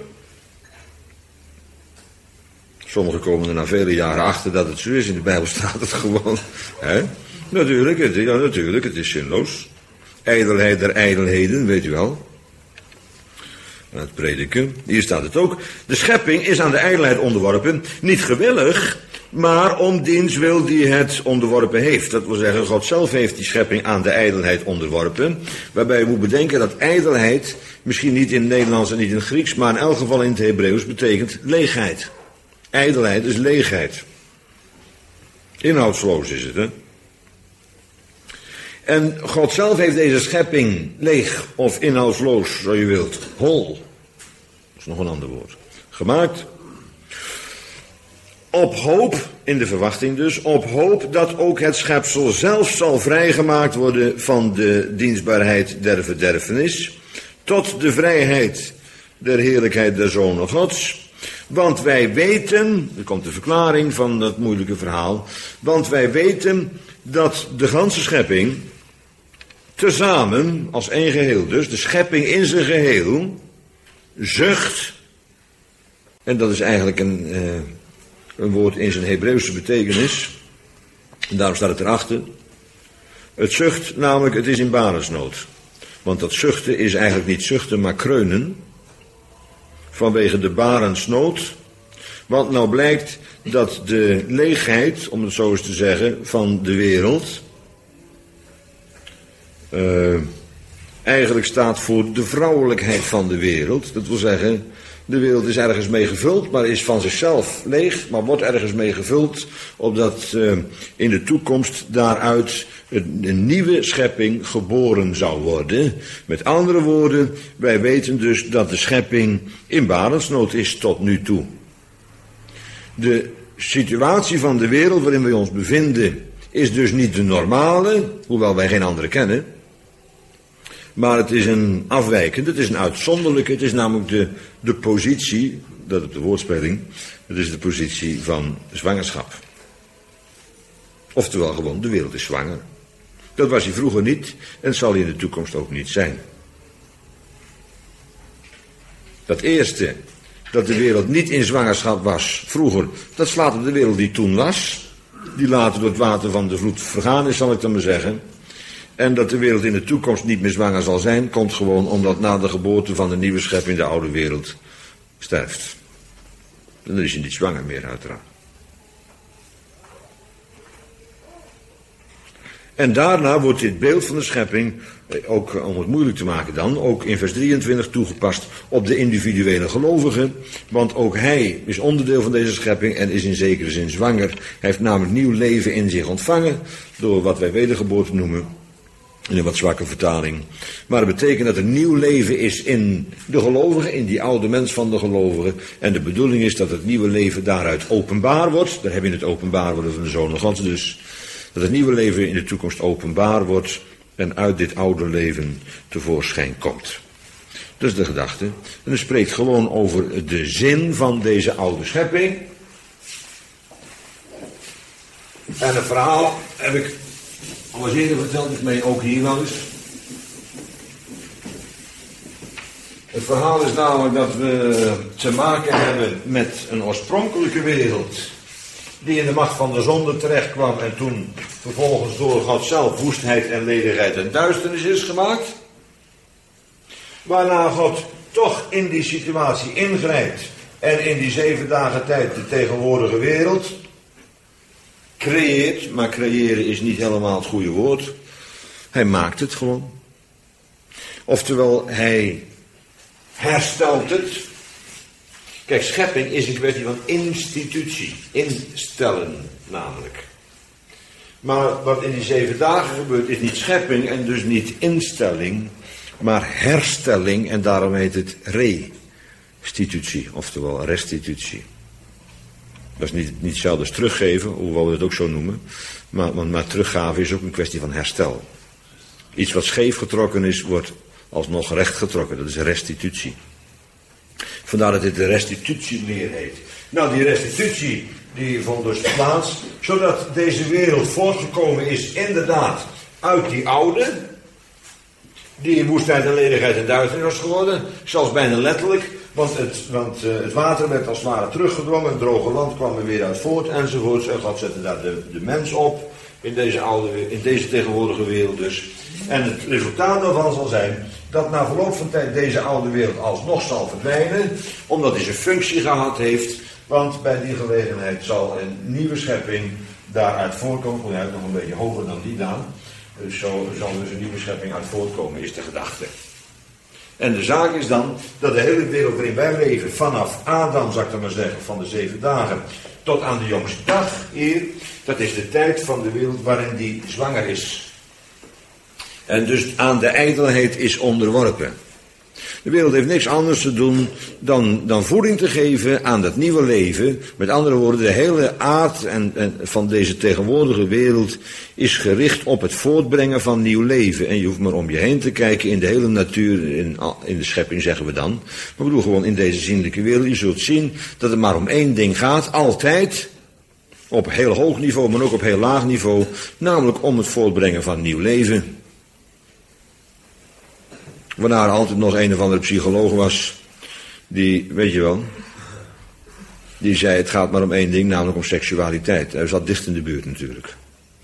Sommigen komen er na vele jaren achter dat het zo is. In de Bijbel staat het gewoon. Hè? Natuurlijk, het is zinloos. Ijdelheid der ijdelheden, weet u wel. Het prediken, hier staat het ook. De schepping is aan de ijdelheid onderworpen, niet gewillig, maar om diens wil die het onderworpen heeft. Dat wil zeggen, God zelf heeft die schepping aan de ijdelheid onderworpen. Waarbij je moet bedenken dat ijdelheid, misschien niet in het Nederlands en niet in het Grieks, maar in elk geval in het Hebreeuws betekent leegheid. Ijdelheid is leegheid. Inhoudsloos is het, hè. En God zelf heeft deze schepping leeg of inhoudsloos, zo je wilt, hol, dat is nog een ander woord, gemaakt. Op hoop, in de verwachting dus, op hoop dat ook het schepsel zelf zal vrijgemaakt worden van de dienstbaarheid der verderfenis, tot de vrijheid der heerlijkheid der Zonen Gods. Want wij weten, er komt de verklaring van dat moeilijke verhaal, want wij weten dat de ganse schepping, tezamen, als één geheel dus, de schepping in zijn geheel, zucht, en dat is eigenlijk een woord in zijn Hebreeuwse betekenis, en daarom staat het erachter, het zucht, namelijk het is in barensnood. Want dat zuchten is eigenlijk niet zuchten, maar kreunen, vanwege de barensnood. Want nou blijkt dat de leegheid, om het zo eens te zeggen, van de wereld eigenlijk staat voor de vrouwelijkheid van de wereld. Dat wil zeggen, de wereld is ergens mee gevuld, maar is van zichzelf leeg, maar wordt ergens mee gevuld, opdat in de toekomst daaruit een nieuwe schepping geboren zou worden. Met andere woorden, wij weten dus dat de schepping in barensnood is tot nu toe. De situatie van de wereld waarin wij ons bevinden is dus niet de normale, hoewel wij geen andere kennen. Maar het is een afwijkende, het is een uitzonderlijke, het is namelijk de positie, dat is de woordspeling, het is de positie van zwangerschap. Oftewel gewoon, de wereld is zwanger. Dat was hij vroeger niet en zal hij in de toekomst ook niet zijn. Dat eerste, dat de wereld niet in zwangerschap was vroeger, dat slaat op de wereld die toen was, die later door het water van de vloed vergaan is, zal ik dan maar zeggen. En dat de wereld in de toekomst niet meer zwanger zal zijn, komt gewoon omdat na de geboorte van de nieuwe schepping de oude wereld sterft. En dan is hij niet zwanger meer, uiteraard. En daarna wordt dit beeld van de schepping, ook om het moeilijk te maken dan, ook in vers 23 toegepast op de individuele gelovige. Want ook hij is onderdeel van deze schepping en is in zekere zin zwanger. Hij heeft namelijk nieuw leven in zich ontvangen, door wat wij wedergeboorte noemen. In een wat zwakke vertaling. Maar het betekent dat er nieuw leven is in de gelovige, in die oude mens van de gelovige. En de bedoeling is dat het nieuwe leven daaruit openbaar wordt. Daar heb je het openbaar worden van de Zoon Gods dus. Dat het nieuwe leven in de toekomst openbaar wordt en uit dit oude leven tevoorschijn komt. Dat is de gedachte. En het spreekt gewoon over de zin van deze oude schepping. En het verhaal heb ik al eens eerder verteld, ik meen ook hier wel eens. Het verhaal is namelijk dat we te maken hebben met een oorspronkelijke wereld die in de macht van de zonde terecht kwam en toen vervolgens door God zelf woestheid en ledigheid en duisternis is gemaakt. Waarna God toch in die situatie ingrijpt en in die 7 dagen tijd de tegenwoordige wereld creëert, maar creëren is niet helemaal het goede woord. Hij maakt het gewoon. Oftewel, hij herstelt het. Kijk, schepping is een kwestie van institutie. Instellen namelijk. Maar wat in die 7 dagen gebeurt is niet schepping en dus niet instelling, maar herstelling en daarom heet het restitutie, oftewel restitutie. Dat is niet hetzelfde als teruggeven, hoewel we het ook zo noemen. Maar teruggave is ook een kwestie van herstel. Iets wat scheef getrokken is, wordt alsnog recht getrokken. Dat is restitutie. Vandaar dat dit de restitutieleer heet. Nou, die restitutie die vond dus plaats, zodat deze wereld voortgekomen is inderdaad uit die oude. die in woestheid en ledigheid en duisternis was geworden. Zelfs bijna letterlijk, want het water werd als het ware teruggedrongen, het droge land kwam er weer uit voort enzovoorts. En God zette daar de mens op in deze tegenwoordige wereld dus. En het resultaat daarvan zal zijn dat na verloop van tijd deze oude wereld alsnog zal verdwijnen, omdat hij zijn functie gehad heeft, want bij die gelegenheid zal een nieuwe schepping daaruit voortkomen. Hij is nog een beetje hoger dan die dan. Dus zo zal dus een nieuwe schepping uit voortkomen, is de gedachte. En de zaak is dan dat de hele wereld waarin wij leven, vanaf Adam, zou ik dan maar zeggen, van de 7 dagen, tot aan de jongste dag hier, dat is de tijd van de wereld waarin die zwanger is. En dus aan de ijdelheid is onderworpen. De wereld heeft niks anders te doen dan voeding te geven aan dat nieuwe leven. Met andere woorden, de hele aard van deze tegenwoordige wereld is gericht op het voortbrengen van nieuw leven. En je hoeft maar om je heen te kijken in de hele natuur, in de schepping zeggen we dan. Maar ik bedoel gewoon in deze zienlijke wereld. Je zult zien dat het maar om één ding gaat, altijd. Op heel hoog niveau, maar ook op heel laag niveau. Namelijk om het voortbrengen van nieuw leven. Waarna er altijd nog een of andere psycholoog was, die, weet je wel, die zei het gaat maar om één ding, namelijk om seksualiteit. Hij zat dicht in de buurt natuurlijk.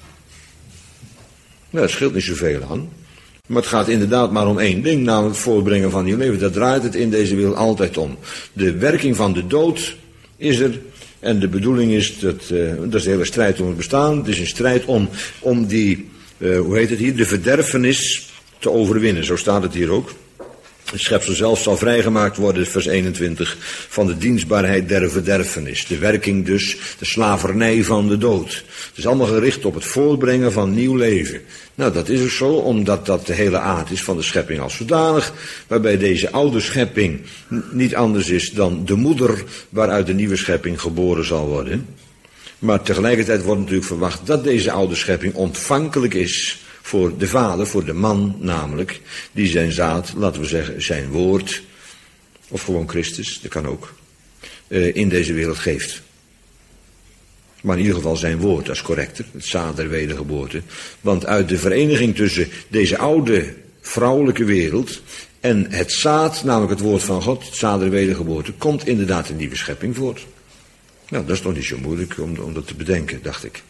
Nou, dat scheelt niet zoveel aan. Maar het gaat inderdaad maar om één ding, namelijk het voortbrengen van nieuw leven. Daar draait het in deze wereld altijd om. De werking van de dood is er. En de bedoeling is, dat is de hele strijd om het bestaan. Het is een strijd om die, hoe heet het hier, de verderfenis te overwinnen, zo staat het hier ook. Het schepsel zelf zal vrijgemaakt worden, vers 21, van de dienstbaarheid der verderfenis. De werking dus, de slavernij van de dood. Het is allemaal gericht op het voortbrengen van nieuw leven. Nou, dat is ook zo, omdat dat de hele aard is van de schepping als zodanig, waarbij deze oude schepping niet anders is dan de moeder waaruit de nieuwe schepping geboren zal worden. Maar tegelijkertijd wordt natuurlijk verwacht dat deze oude schepping ontvankelijk is voor de vader, voor de man namelijk, die zijn zaad, laten we zeggen zijn woord, of gewoon Christus, dat kan ook, in deze wereld geeft. Maar in ieder geval zijn woord, dat is correcter, het zaad der wedergeboorte. Want uit de vereniging tussen deze oude vrouwelijke wereld en het zaad, namelijk het woord van God, het zaad der wedergeboorte, komt inderdaad een nieuwe schepping voort. Nou, dat is toch niet zo moeilijk om dat te bedenken, dacht ik.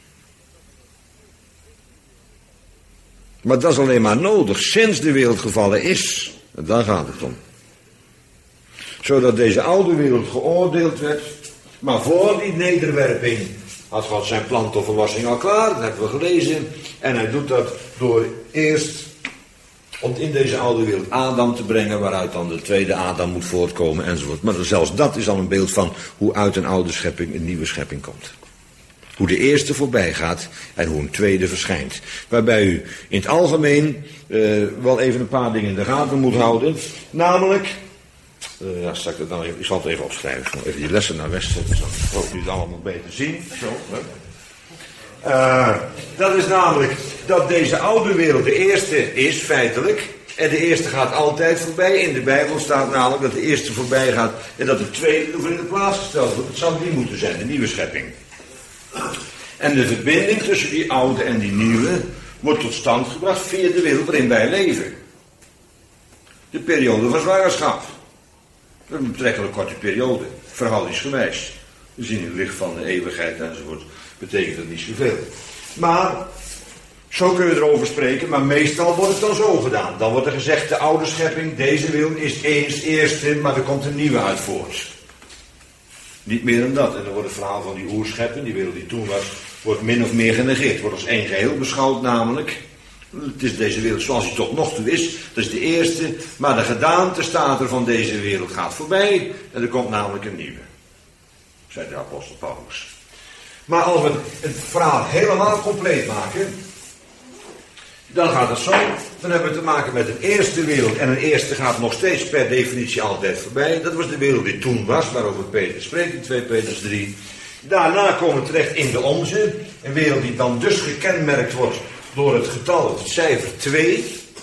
Maar dat is alleen maar nodig sinds de wereld gevallen is. En daar gaat het om. Zodat deze oude wereld geoordeeld werd. Maar voor die nederwerping had God zijn plan tot verlossing al klaar. Dat hebben we gelezen. En hij doet dat door eerst om in deze oude wereld Adam te brengen, waaruit dan de tweede Adam moet voortkomen enzovoort. Maar zelfs dat is al een beeld van hoe uit een oude schepping een nieuwe schepping komt. Hoe de eerste voorbij gaat en hoe een tweede verschijnt. Waarbij u in het algemeen wel even een paar dingen in de gaten moet houden. Namelijk, ik zal het even opschrijven. Ik zal even die lessen naar west zetten. Dan hoop je het allemaal beter zien. Zo, dat is namelijk dat deze oude wereld de eerste is feitelijk. En de eerste gaat altijd voorbij. In de Bijbel staat namelijk dat de eerste voorbij gaat en dat de tweede ervoor in de plaats gesteld wordt. Het zou die moeten zijn, de nieuwe schepping. En de verbinding tussen die oude en die nieuwe wordt tot stand gebracht via de wereld waarin wij leven. De periode van zwangerschap. Dat is een betrekkelijk korte periode, verhoudingsgewijs. We zien in het licht van de eeuwigheid enzovoort, betekent dat niet zoveel. Maar, zo kun je erover spreken, maar meestal wordt het dan zo gedaan. Dan wordt er gezegd, de oude schepping, deze wereld is eens eerste, maar er komt een nieuwe uit voort. Niet meer dan dat. En dan wordt het verhaal van die oerschepping, die wereld die toen was, wordt min of meer genegeerd. Wordt als één geheel beschouwd namelijk. Het is deze wereld zoals hij tot nog toe is. Dat is de eerste. Maar de gedaante staat er van deze wereld gaat voorbij. En er komt namelijk een nieuwe. Zei de apostel Paulus. Maar als we het verhaal helemaal compleet maken, dan gaat het zo. Dan hebben we te maken met een eerste wereld. En een eerste gaat nog steeds per definitie altijd voorbij. Dat was de wereld die toen was, waarover Peter spreekt in 2 Petrus 3. Daarna komen we terecht in de onze. Een wereld die dan dus gekenmerkt wordt door het getal, het cijfer 2.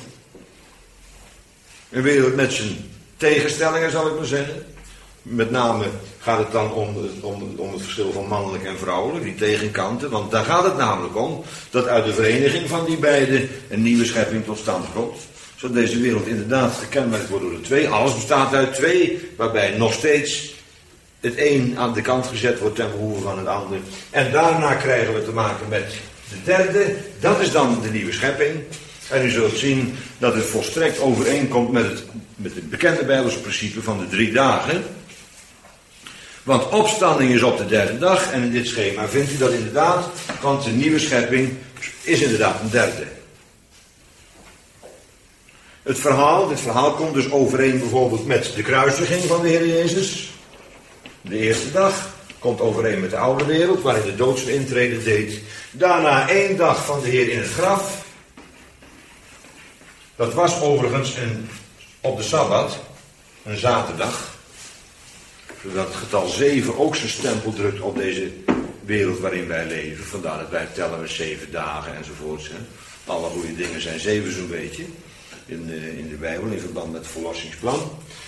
Een wereld met zijn tegenstellingen, zal ik maar zeggen. Met name gaat het dan om het verschil van mannelijk en vrouwelijk, die tegenkanten. Want daar gaat het namelijk om, dat uit de vereniging van die beiden een nieuwe schepping tot stand komt. zal deze wereld inderdaad gekenmerkt worden door de twee. Alles bestaat uit twee, waarbij nog steeds het een aan de kant gezet wordt ten behoeve van het ander. En daarna krijgen we te maken met de derde, dat is dan de nieuwe schepping. En u zult zien dat het volstrekt overeenkomt met het bekende Bijbelse principe van de 3 dagen. Want opstanding is op de derde dag. En in dit schema vindt u dat inderdaad. Want de nieuwe schepping is inderdaad een derde. Dit verhaal komt dus overeen bijvoorbeeld met de kruisiging van de Heer Jezus. De eerste dag komt overeen met de oude wereld, waarin de dood zijn intrede deed. Daarna 1 dag van de Heer in het graf. Dat was overigens op de Sabbat, een zaterdag. Zodat het getal 7 ook zijn stempel drukt op deze wereld waarin wij leven. Vandaar dat wij tellen we 7 dagen enzovoorts. Hè. Alle goede dingen zijn 7 zo'n beetje. In de Bijbel, in verband met het verlossingsplan.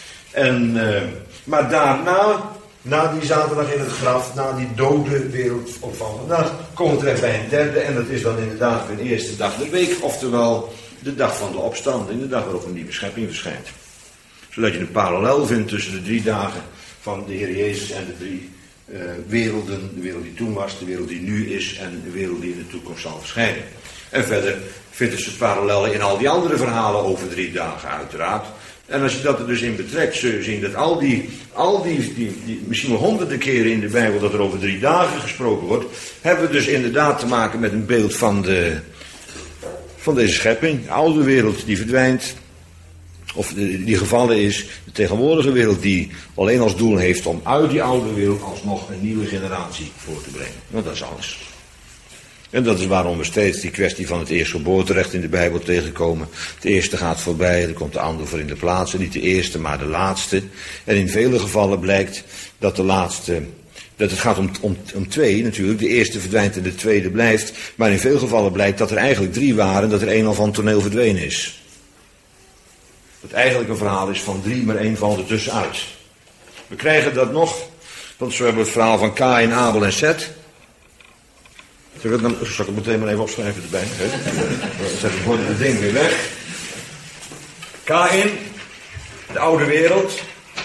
Maar daarna, na die zaterdag in het graf, na die dode wereld van vandaag, komen we terecht bij een derde. En dat is dan inderdaad een eerste dag der week. Oftewel de dag van de opstanding, de dag waarop een nieuwe schepping verschijnt. Zodat je een parallel vindt tussen de 3 dagen van de Heer Jezus en de 3 werelden. De wereld die toen was, de wereld die nu is en de wereld die in de toekomst zal verschijnen. En verder vinden ze parallellen in al die andere verhalen over 3 dagen uiteraard. En als je dat er dus in betrekt, zul je zien dat al die misschien wel honderden keren in de Bijbel dat er over 3 dagen gesproken wordt, hebben we dus inderdaad te maken met een beeld van deze schepping. De oude wereld die verdwijnt, of die gevallen is, de tegenwoordige wereld die alleen als doel heeft om uit die oude wereld alsnog een nieuwe generatie voor te brengen. Want dat is alles. En dat is waarom we steeds die kwestie van het eerstgeboorterecht in de Bijbel tegenkomen. Het eerste gaat voorbij, er komt de ander voor in de plaats. En niet de eerste, maar de laatste. En in vele gevallen blijkt dat de laatste, dat het gaat om 2 natuurlijk. De eerste verdwijnt en de tweede blijft. Maar in veel gevallen blijkt dat er eigenlijk 3 waren en dat er 1 al van het toneel verdwenen is. Dat eigenlijk een verhaal is van 3, maar 1 valt er tussenuit. We krijgen dat nog, want zo hebben we het verhaal van Kaïn, Abel en Seth. Zal ik het meteen maar even opschrijven erbij? Dan zet ik gewoon het ding weer weg. Kaïn, de oude wereld.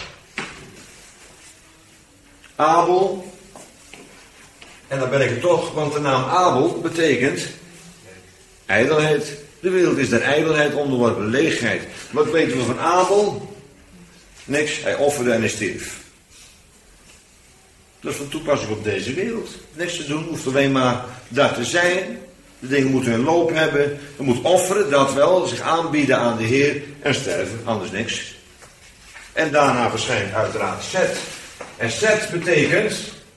Abel. En dan ben ik er toch, want de naam Abel betekent ijdelheid. De wereld is der ijdelheid onderworpen, leegheid. Wat weten we van Abel? Niks, hij offerde en hij stierf. Dat is van toepassing op deze wereld. Niks te doen, hoeft alleen maar daar te zijn. De dingen moeten hun loop hebben. Je moet offeren, dat wel, zich aanbieden aan de Heer en sterven, anders niks. En daarna verschijnt uiteraard Seth. En Seth betekent,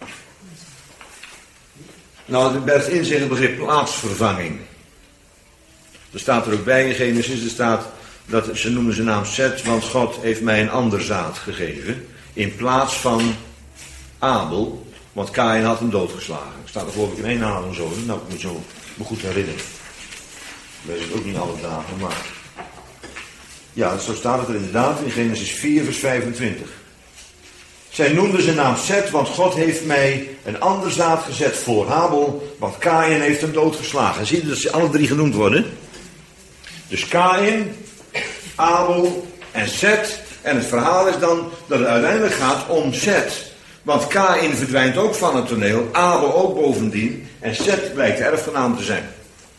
nou, het bergt in zich het begrip plaatsvervanging. Er staat er ook bij in Genesis, er staat dat ze noemen zijn naam Seth, want God heeft mij een ander zaad gegeven. In plaats van Abel, want Kaïn had hem doodgeslagen. Er staat er geloof ik in 1 adem zo. Nou, ik moet me goed herinneren. Ik weet het ook niet alle dagen, maar ja, zo staat het er inderdaad in Genesis 4 vers 25. Zij noemden zijn naam Seth, want God heeft mij een ander zaad gezet voor Abel, want Kaïn heeft hem doodgeslagen. Zie je dat ze alle 3 genoemd worden? Dus Kaïn, Abel en Seth. En het verhaal is dan dat het uiteindelijk gaat om Seth. Want Kaïn verdwijnt ook van het toneel, Abel ook bovendien, en Seth blijkt de erfgenaam te zijn.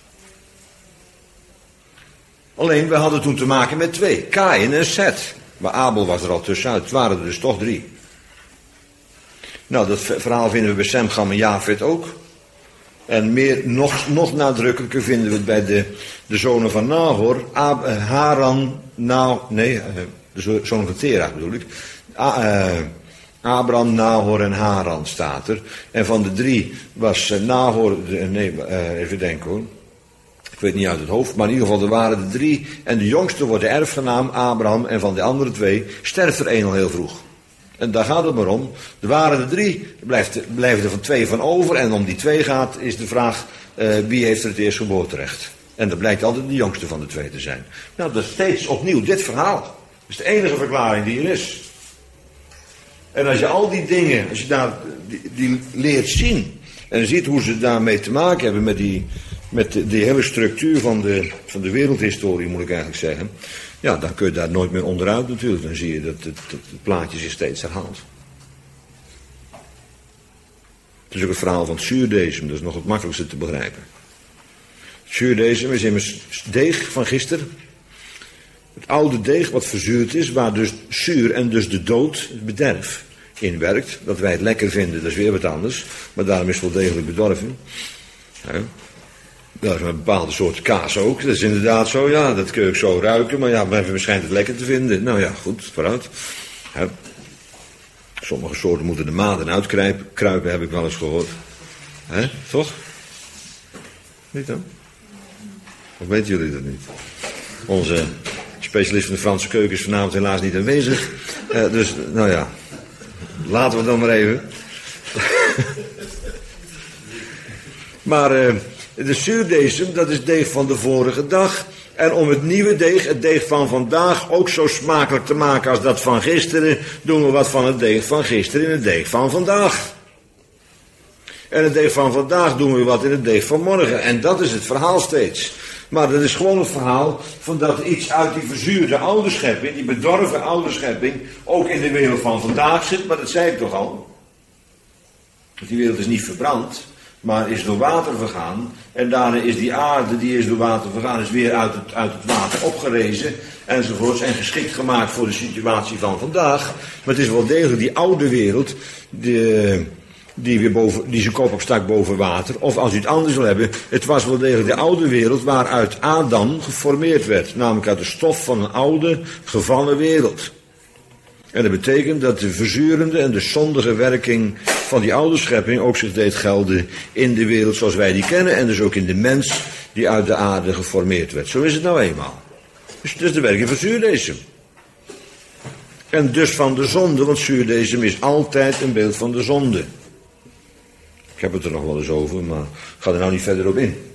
Alleen, we hadden toen te maken met 2, Kaïn en Seth. Maar Abel was er al tussenuit, het waren er dus toch 3. Nou, dat verhaal vinden we bij Sem, Gam en Jafet ook. En nog nadrukkelijker vinden we het bij de zonen van Nahor, de zonen van Terach bedoel ik. Abraham, Nahor en Haran staat er. En van de 3 was Nahor, even denken hoor. Ik weet niet uit het hoofd, maar in ieder geval er waren er 3. En de jongste wordt de erfgenaam, Abraham. En van de andere 2 sterft er 1 al heel vroeg. En daar gaat het maar om. Er waren er 3, blijven er van 2 van over. En om die 2 gaat, is de vraag, wie heeft er het eerstgeboorterecht? En dat blijkt altijd de jongste van de 2 te zijn. Nou, dat is steeds opnieuw dit verhaal. Dat is de enige verklaring die er is. En als je al die dingen, als je daar die leert zien. En ziet hoe ze daarmee te maken hebben met met de hele structuur van de wereldhistorie, moet ik eigenlijk zeggen. Ja, dan kun je daar nooit meer onderuit natuurlijk. Dan zie je dat het plaatje zich steeds herhaalt. Het is ook het verhaal van het zuurdesem, dat is nog het makkelijkste te begrijpen. Het zuurdesem is immers deeg van gisteren. Het oude deeg wat verzuurd is, waar dus zuur en dus de dood, het bederf, in werkt. Dat wij het lekker vinden, dat is weer wat anders. Maar daarom is het wel degelijk bedorven. Ja. Dat is een bepaalde soort kaas ook. Dat is inderdaad zo, ja, dat kun je ook zo ruiken. Maar ja, we schijnt het lekker te vinden. Nou ja, goed, vooruit. Ja. Sommige soorten moeten de maden uitkruipen, heb ik wel eens gehoord. Hè, toch? Niet dan? Of weten jullie dat niet? Onze specialist van de Franse keuken is vanavond helaas niet aanwezig. Dus, nou ja, laten we het dan maar even. Maar de zuurdesem, dat is deeg van de vorige dag. En om het nieuwe deeg, het deeg van vandaag, ook zo smakelijk te maken als dat van gisteren, doen we wat van het deeg van gisteren in het deeg van vandaag. En het deeg van vandaag doen we wat in het deeg van morgen. En dat is het verhaal steeds. Maar dat is gewoon het verhaal van dat iets uit die verzuurde oude schepping, die bedorven oude schepping, ook in de wereld van vandaag zit. Maar dat zei ik toch al. Die wereld is niet verbrand, maar is door water vergaan. En daarna is die aarde, die is door water vergaan, is weer uit het water opgerezen. Enzovoorts. En geschikt gemaakt voor de situatie van vandaag. Maar het is wel degelijk die oude wereld, die zijn kop opstak boven water. Of als u het anders wil hebben, het was wel degelijk de oude wereld waaruit Adam geformeerd werd. Namelijk uit de stof van een oude, gevallen wereld. En dat betekent dat de verzurende en de zondige werking van die oude schepping ook zich deed gelden in de wereld zoals wij die kennen. En dus ook in de mens die uit de aarde geformeerd werd. Zo is het nou eenmaal. Dus de werking van zuurdesem. En dus van de zonde, want zuurdesem is altijd een beeld van de zonde. Ik heb het er nog wel eens over, maar ik ga er nou niet verder op in.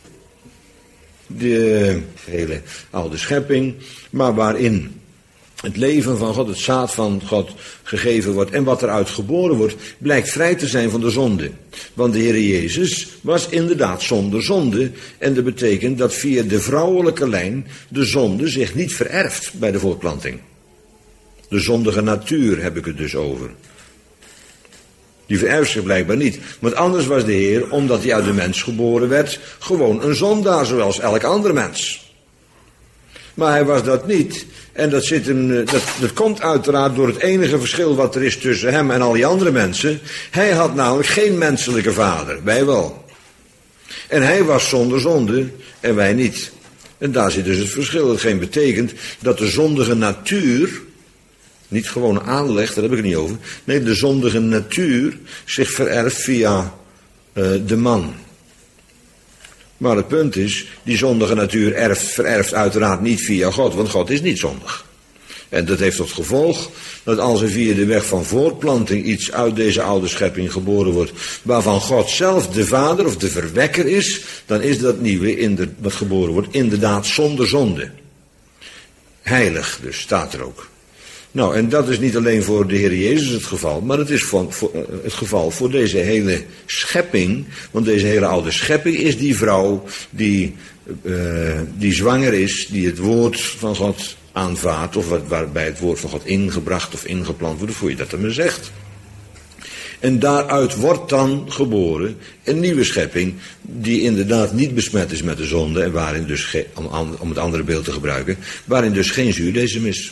De hele oude schepping, maar waarin het leven van God, het zaad van God gegeven wordt en wat eruit geboren wordt, blijkt vrij te zijn van de zonde. Want de Heer Jezus was inderdaad zonder zonde en dat betekent dat via de vrouwelijke lijn de zonde zich niet vererft bij de voortplanting. De zondige natuur heb ik het dus over. Die vererft zich blijkbaar niet. Want anders was de Heer, omdat hij uit de mens geboren werd, gewoon een zondaar zoals elk andere mens. Maar hij was dat niet. En dat komt uiteraard door het enige verschil wat er is tussen hem en al die andere mensen. Hij had namelijk geen menselijke vader, wij wel. En hij was zonder zonde en wij niet. En daar zit dus het verschil. Hetgeen betekent dat de zondige natuur, niet gewoon aanleg, daar heb ik het niet over. Nee, de zondige natuur zich vererft via de man. Maar het punt is, die zondige natuur vererft uiteraard niet via God, want God is niet zondig. En dat heeft tot gevolg dat als er via de weg van voortplanting iets uit deze oude schepping geboren wordt, waarvan God zelf de vader of de verwekker is, dan is dat nieuwe wat geboren wordt inderdaad zonder zonde. Heilig dus, staat er ook. Nou, en dat is niet alleen voor de Heer Jezus het geval, maar het is het geval voor deze hele schepping. Want deze hele oude schepping is die vrouw die zwanger is, die het woord van God aanvaardt, of waarbij het woord van God ingebracht of ingeplant wordt, of hoe je dat dan maar zegt. En daaruit wordt dan geboren een nieuwe schepping die inderdaad niet besmet is met de zonde en waarin dus, om het andere beeld te gebruiken, waarin dus geen zuurdesem is.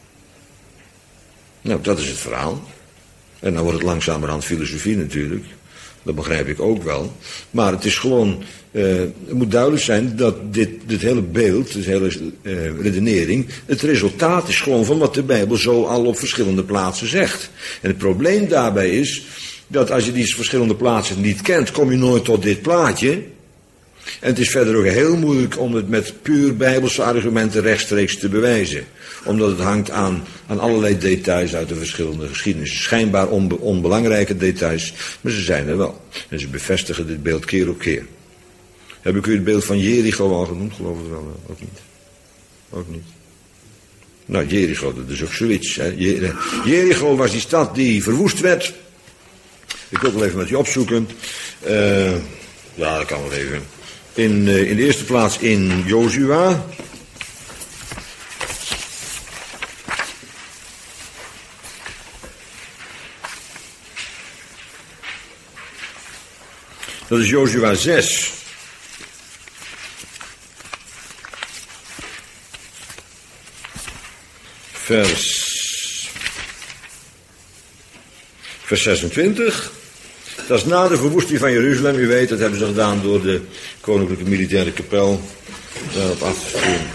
Nou, dat is het verhaal. En dan wordt het langzamerhand filosofie natuurlijk. Dat begrijp ik ook wel. Maar het is gewoon, het moet duidelijk zijn dat dit hele beeld, dit hele redenering, het resultaat is gewoon van wat de Bijbel zo al op verschillende plaatsen zegt. En het probleem daarbij is dat als je die verschillende plaatsen niet kent, kom je nooit tot dit plaatje. En het is verder ook heel moeilijk om het met puur Bijbelse argumenten rechtstreeks te bewijzen. Omdat het hangt aan allerlei details uit de verschillende geschiedenissen. Schijnbaar onbelangrijke details, maar ze zijn er wel. En ze bevestigen dit beeld keer op keer. Heb ik u het beeld van Jericho al genoemd? Geloof het wel, ook niet. Ook niet. Nou, Jericho, dat is ook zoiets. Hè. Jericho was die stad die verwoest werd. Ik wil het wel even met je opzoeken. Ja, dat kan wel even. In de eerste plaats in Jozua. Dat is Jozua 6. Vers 26. Dat is na de verwoesting van Jeruzalem. U weet, dat hebben ze gedaan door de Koninklijke Militaire Kapel daarop af te sturen.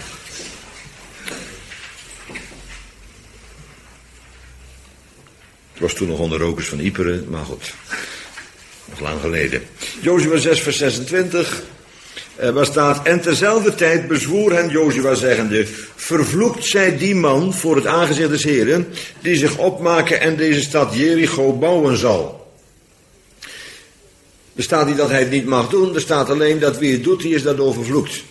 Het was toen nog onder rokers van Ypres, maar goed. Nog lang geleden. Jozua 6 vers 26. Waar staat: en terzelfde tijd bezwoer hen Jozua zeggende: vervloekt zij die man voor het aangezicht des Heren, die zich opmaken en deze stad Jericho bouwen zal. Er staat niet dat hij het niet mag doen, er staat alleen dat wie het doet, die is daardoor vervloekt.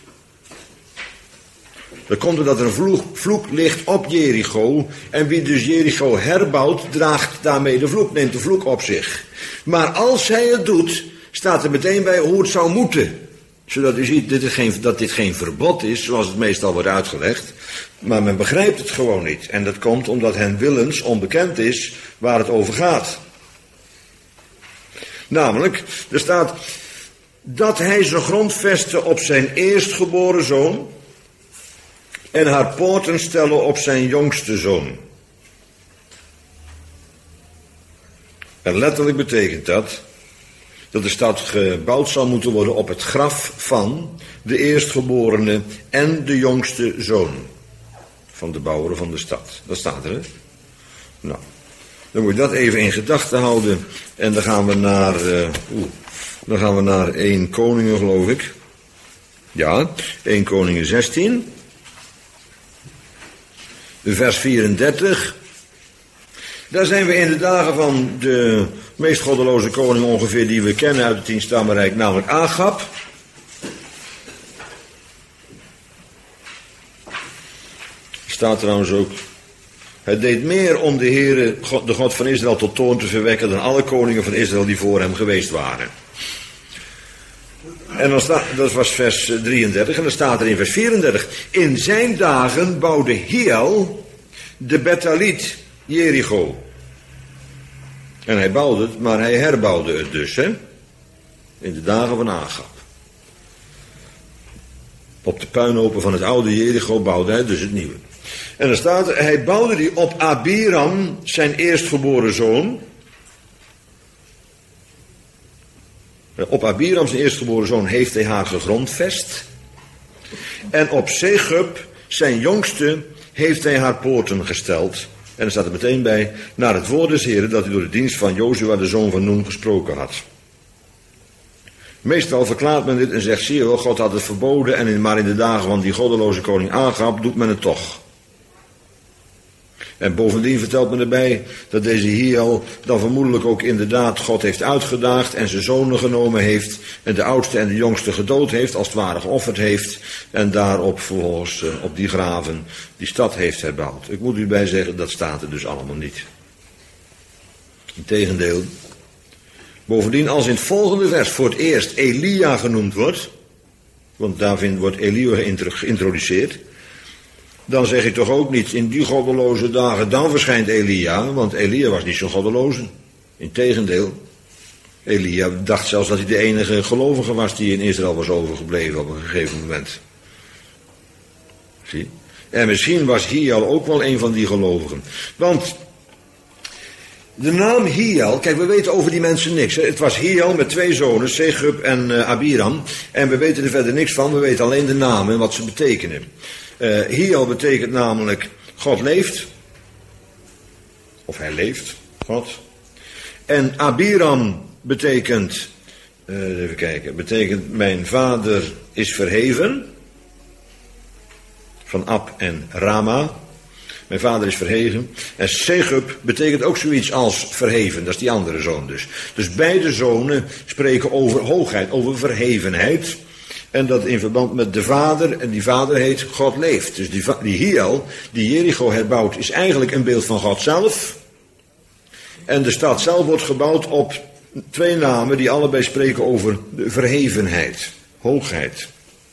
Er komt er dat er een vloek ligt op Jericho, en wie dus Jericho herbouwt, draagt daarmee de vloek, neemt de vloek op zich. Maar als hij het doet, staat er meteen bij hoe het zou moeten. Zodat u ziet dat dit geen verbod is, zoals het meestal wordt uitgelegd. Maar men begrijpt het gewoon niet. En dat komt omdat hen willens onbekend is waar het over gaat. Namelijk, er staat dat hij zijn grond vestte op zijn eerstgeboren zoon en haar poorten stellen op zijn jongste zoon. En letterlijk betekent dat de stad gebouwd zal moeten worden op het graf van de eerstgeborene en de jongste zoon van de bouwer van de stad. Dat staat er, hè? Nou, dan moet je dat even in gedachten houden. En dan gaan we naar 1 Koningen, geloof ik. Ja, 1 Koningen 16. Vers 34. Daar zijn we in de dagen van de meest goddeloze koning ongeveer die we kennen uit het 10-stammenrijk, namelijk Agab. Staat trouwens ook: hij deed meer om de Heere, de God van Israël, tot toorn te verwekken dan alle koningen van Israël die voor hem geweest waren. En dan staat, dat was vers 33, en dan staat er in vers 34: in zijn dagen bouwde Hiel de Betaliet Jericho. En hij bouwde het, maar hij herbouwde het dus, hè? In de dagen van Agab. Op de puinhopen van het oude Jericho bouwde hij dus het nieuwe. En dan staat er: hij bouwde die op Abiram, zijn eerstgeboren zoon. Op Abiram, zijn eerstgeboren zoon, heeft hij haar gegrondvest. En op Segub, zijn jongste, heeft hij haar poorten gesteld. En er staat er meteen bij: naar het woord des Heren dat hij door de dienst van Jozua, de zoon van Nun, gesproken had. Meestal verklaart men dit en zegt: zie je wel, God had het verboden, maar in de dagen van die goddeloze koning Agab doet men het toch. En bovendien vertelt men erbij dat deze Hiel dan vermoedelijk ook inderdaad God heeft uitgedaagd en zijn zonen genomen heeft en de oudste en de jongste gedood heeft, als het ware geofferd heeft, en daarop vervolgens op die graven die stad heeft herbouwd. Ik moet u bij zeggen, dat staat er dus allemaal niet. Integendeel. Bovendien, als in het volgende vers voor het eerst Elia genoemd wordt, want daarin wordt Elia geïntroduceerd, dan zeg ik toch ook niet: in die goddeloze dagen, dan verschijnt Elia, want Elia was niet zo'n goddeloze. Integendeel, Elia dacht zelfs dat hij de enige gelovige was die in Israël was overgebleven op een gegeven moment. Zie? En misschien was Hiel ook wel een van die gelovigen. Want de naam Hiel, kijk, we weten over die mensen niks. Hè? Het was Hiel met 2 zonen, Segub en Abiram. En we weten er verder niks van, we weten alleen de namen en wat ze betekenen. Hiel betekent namelijk God leeft. Of hij leeft, God. En Abiram betekent, even kijken, betekent mijn vader is verheven. Van Ab en Rama. Mijn vader is verheven. En Segub betekent ook zoiets als verheven. Dat is die andere zoon dus. Dus beide zonen spreken over hoogheid, over verhevenheid. En dat in verband met de vader, en die vader heet God leeft. Dus die Hiel, die Jericho herbouwt, is eigenlijk een beeld van God zelf. En de stad zelf wordt gebouwd op 2 namen die allebei spreken over de verhevenheid. hoogheid.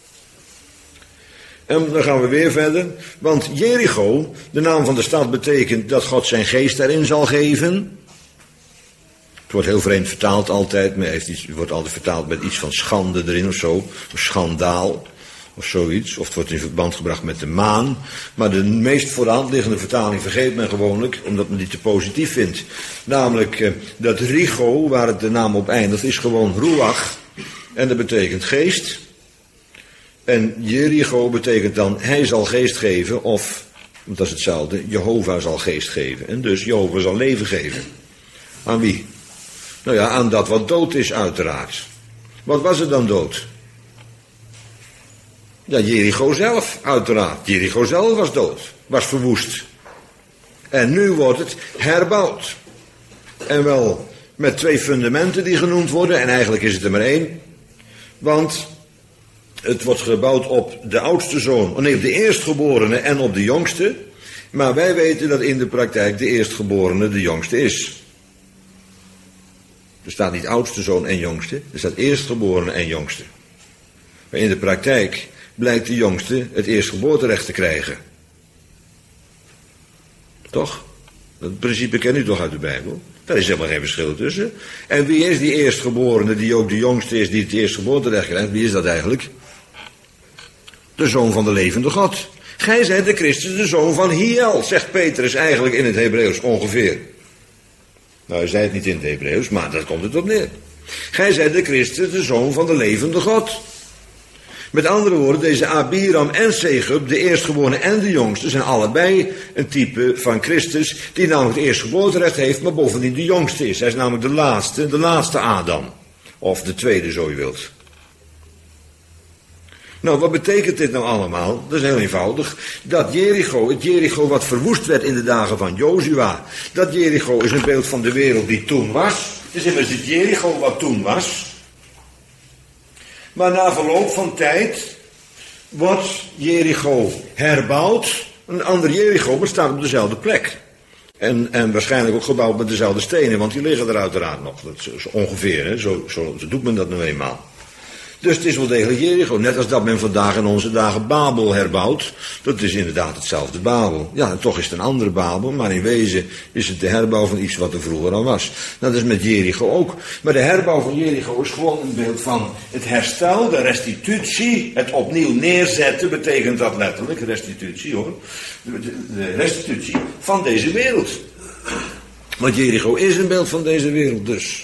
En dan gaan we weer verder. Want Jericho, de naam van de stad, betekent dat God zijn geest erin zal geven. Het wordt heel vreemd vertaald altijd, maar het wordt altijd vertaald met iets van schande erin of zo. Of schandaal, of zoiets. Of het wordt in verband gebracht met de maan. Maar de meest voor de hand liggende vertaling vergeet men gewoonlijk, omdat men die te positief vindt. Namelijk dat Rigo, waar het de naam op eindigt, is gewoon ruach. En dat betekent geest. En Jericho betekent dan, hij zal geest geven, of, want dat is hetzelfde, Jehovah zal geest geven. En dus Jehovah zal leven geven. Aan wie? Nou ja, aan dat wat dood is uiteraard. Wat was er dan dood? Ja, Jericho zelf, uiteraard. Jericho zelf was dood, was verwoest. En nu wordt het herbouwd. En wel met 2 fundamenten die genoemd worden, en eigenlijk is het er maar 1. Want het wordt gebouwd op de oudste zoon, op de eerstgeborene en op de jongste. Maar wij weten dat in de praktijk de eerstgeborene de jongste is. Er staat niet oudste zoon en jongste, er staat eerstgeborene en jongste. Maar in de praktijk blijkt de jongste het eerstgeboorterecht te krijgen. Toch? Dat principe ken u toch uit de Bijbel? Daar is helemaal geen verschil tussen. En wie is die eerstgeborene die ook de jongste is die het eerstgeboorterecht krijgt? Wie is dat eigenlijk? De zoon van de levende God. Gij zijt de Christus, de zoon van Hiel, zegt Petrus eigenlijk in het Hebreeuws ongeveer. Nou, hij zei het niet in het Hebreeuws, maar daar komt het op neer. Gij zijt de Christus, de zoon van de levende God. Met andere woorden, deze Abiram en Segub, de eerstgeborene en de jongste, zijn allebei een type van Christus, die namelijk het eerstgeboorterecht heeft, maar bovendien de jongste is. Hij is namelijk de laatste Adam. Of de tweede, zo u wilt. Nou, wat betekent dit nou allemaal? Dat is heel eenvoudig. Dat Jericho, het Jericho wat verwoest werd in de dagen van Jozua, dat Jericho is een beeld van de wereld die toen was. Het is immers het Jericho wat toen was. Maar na verloop van tijd wordt Jericho herbouwd. Een ander Jericho bestaat op dezelfde plek. En waarschijnlijk ook gebouwd met dezelfde stenen, want die liggen er uiteraard nog. Dat is ongeveer, hè? Zo doet men dat nu eenmaal. Dus het is wel degelijk Jericho. Net als dat men vandaag in onze dagen Babel herbouwt. Dat is inderdaad hetzelfde Babel. Ja, en toch is het een andere Babel. Maar in wezen is het de herbouw van iets wat er vroeger al was. Nou, dat is met Jericho ook. Maar de herbouw van Jericho is gewoon een beeld van het herstel, de restitutie. Het opnieuw neerzetten betekent dat letterlijk. Restitutie hoor. De restitutie van deze wereld. Want Jericho is een beeld van deze wereld dus.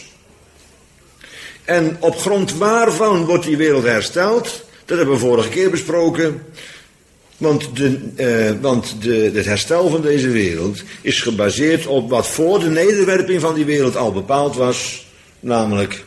En op grond waarvan wordt die wereld hersteld? Dat hebben we vorige keer besproken. Want het herstel van deze wereld is gebaseerd op wat voor de nederwerping van die wereld al bepaald was. Namelijk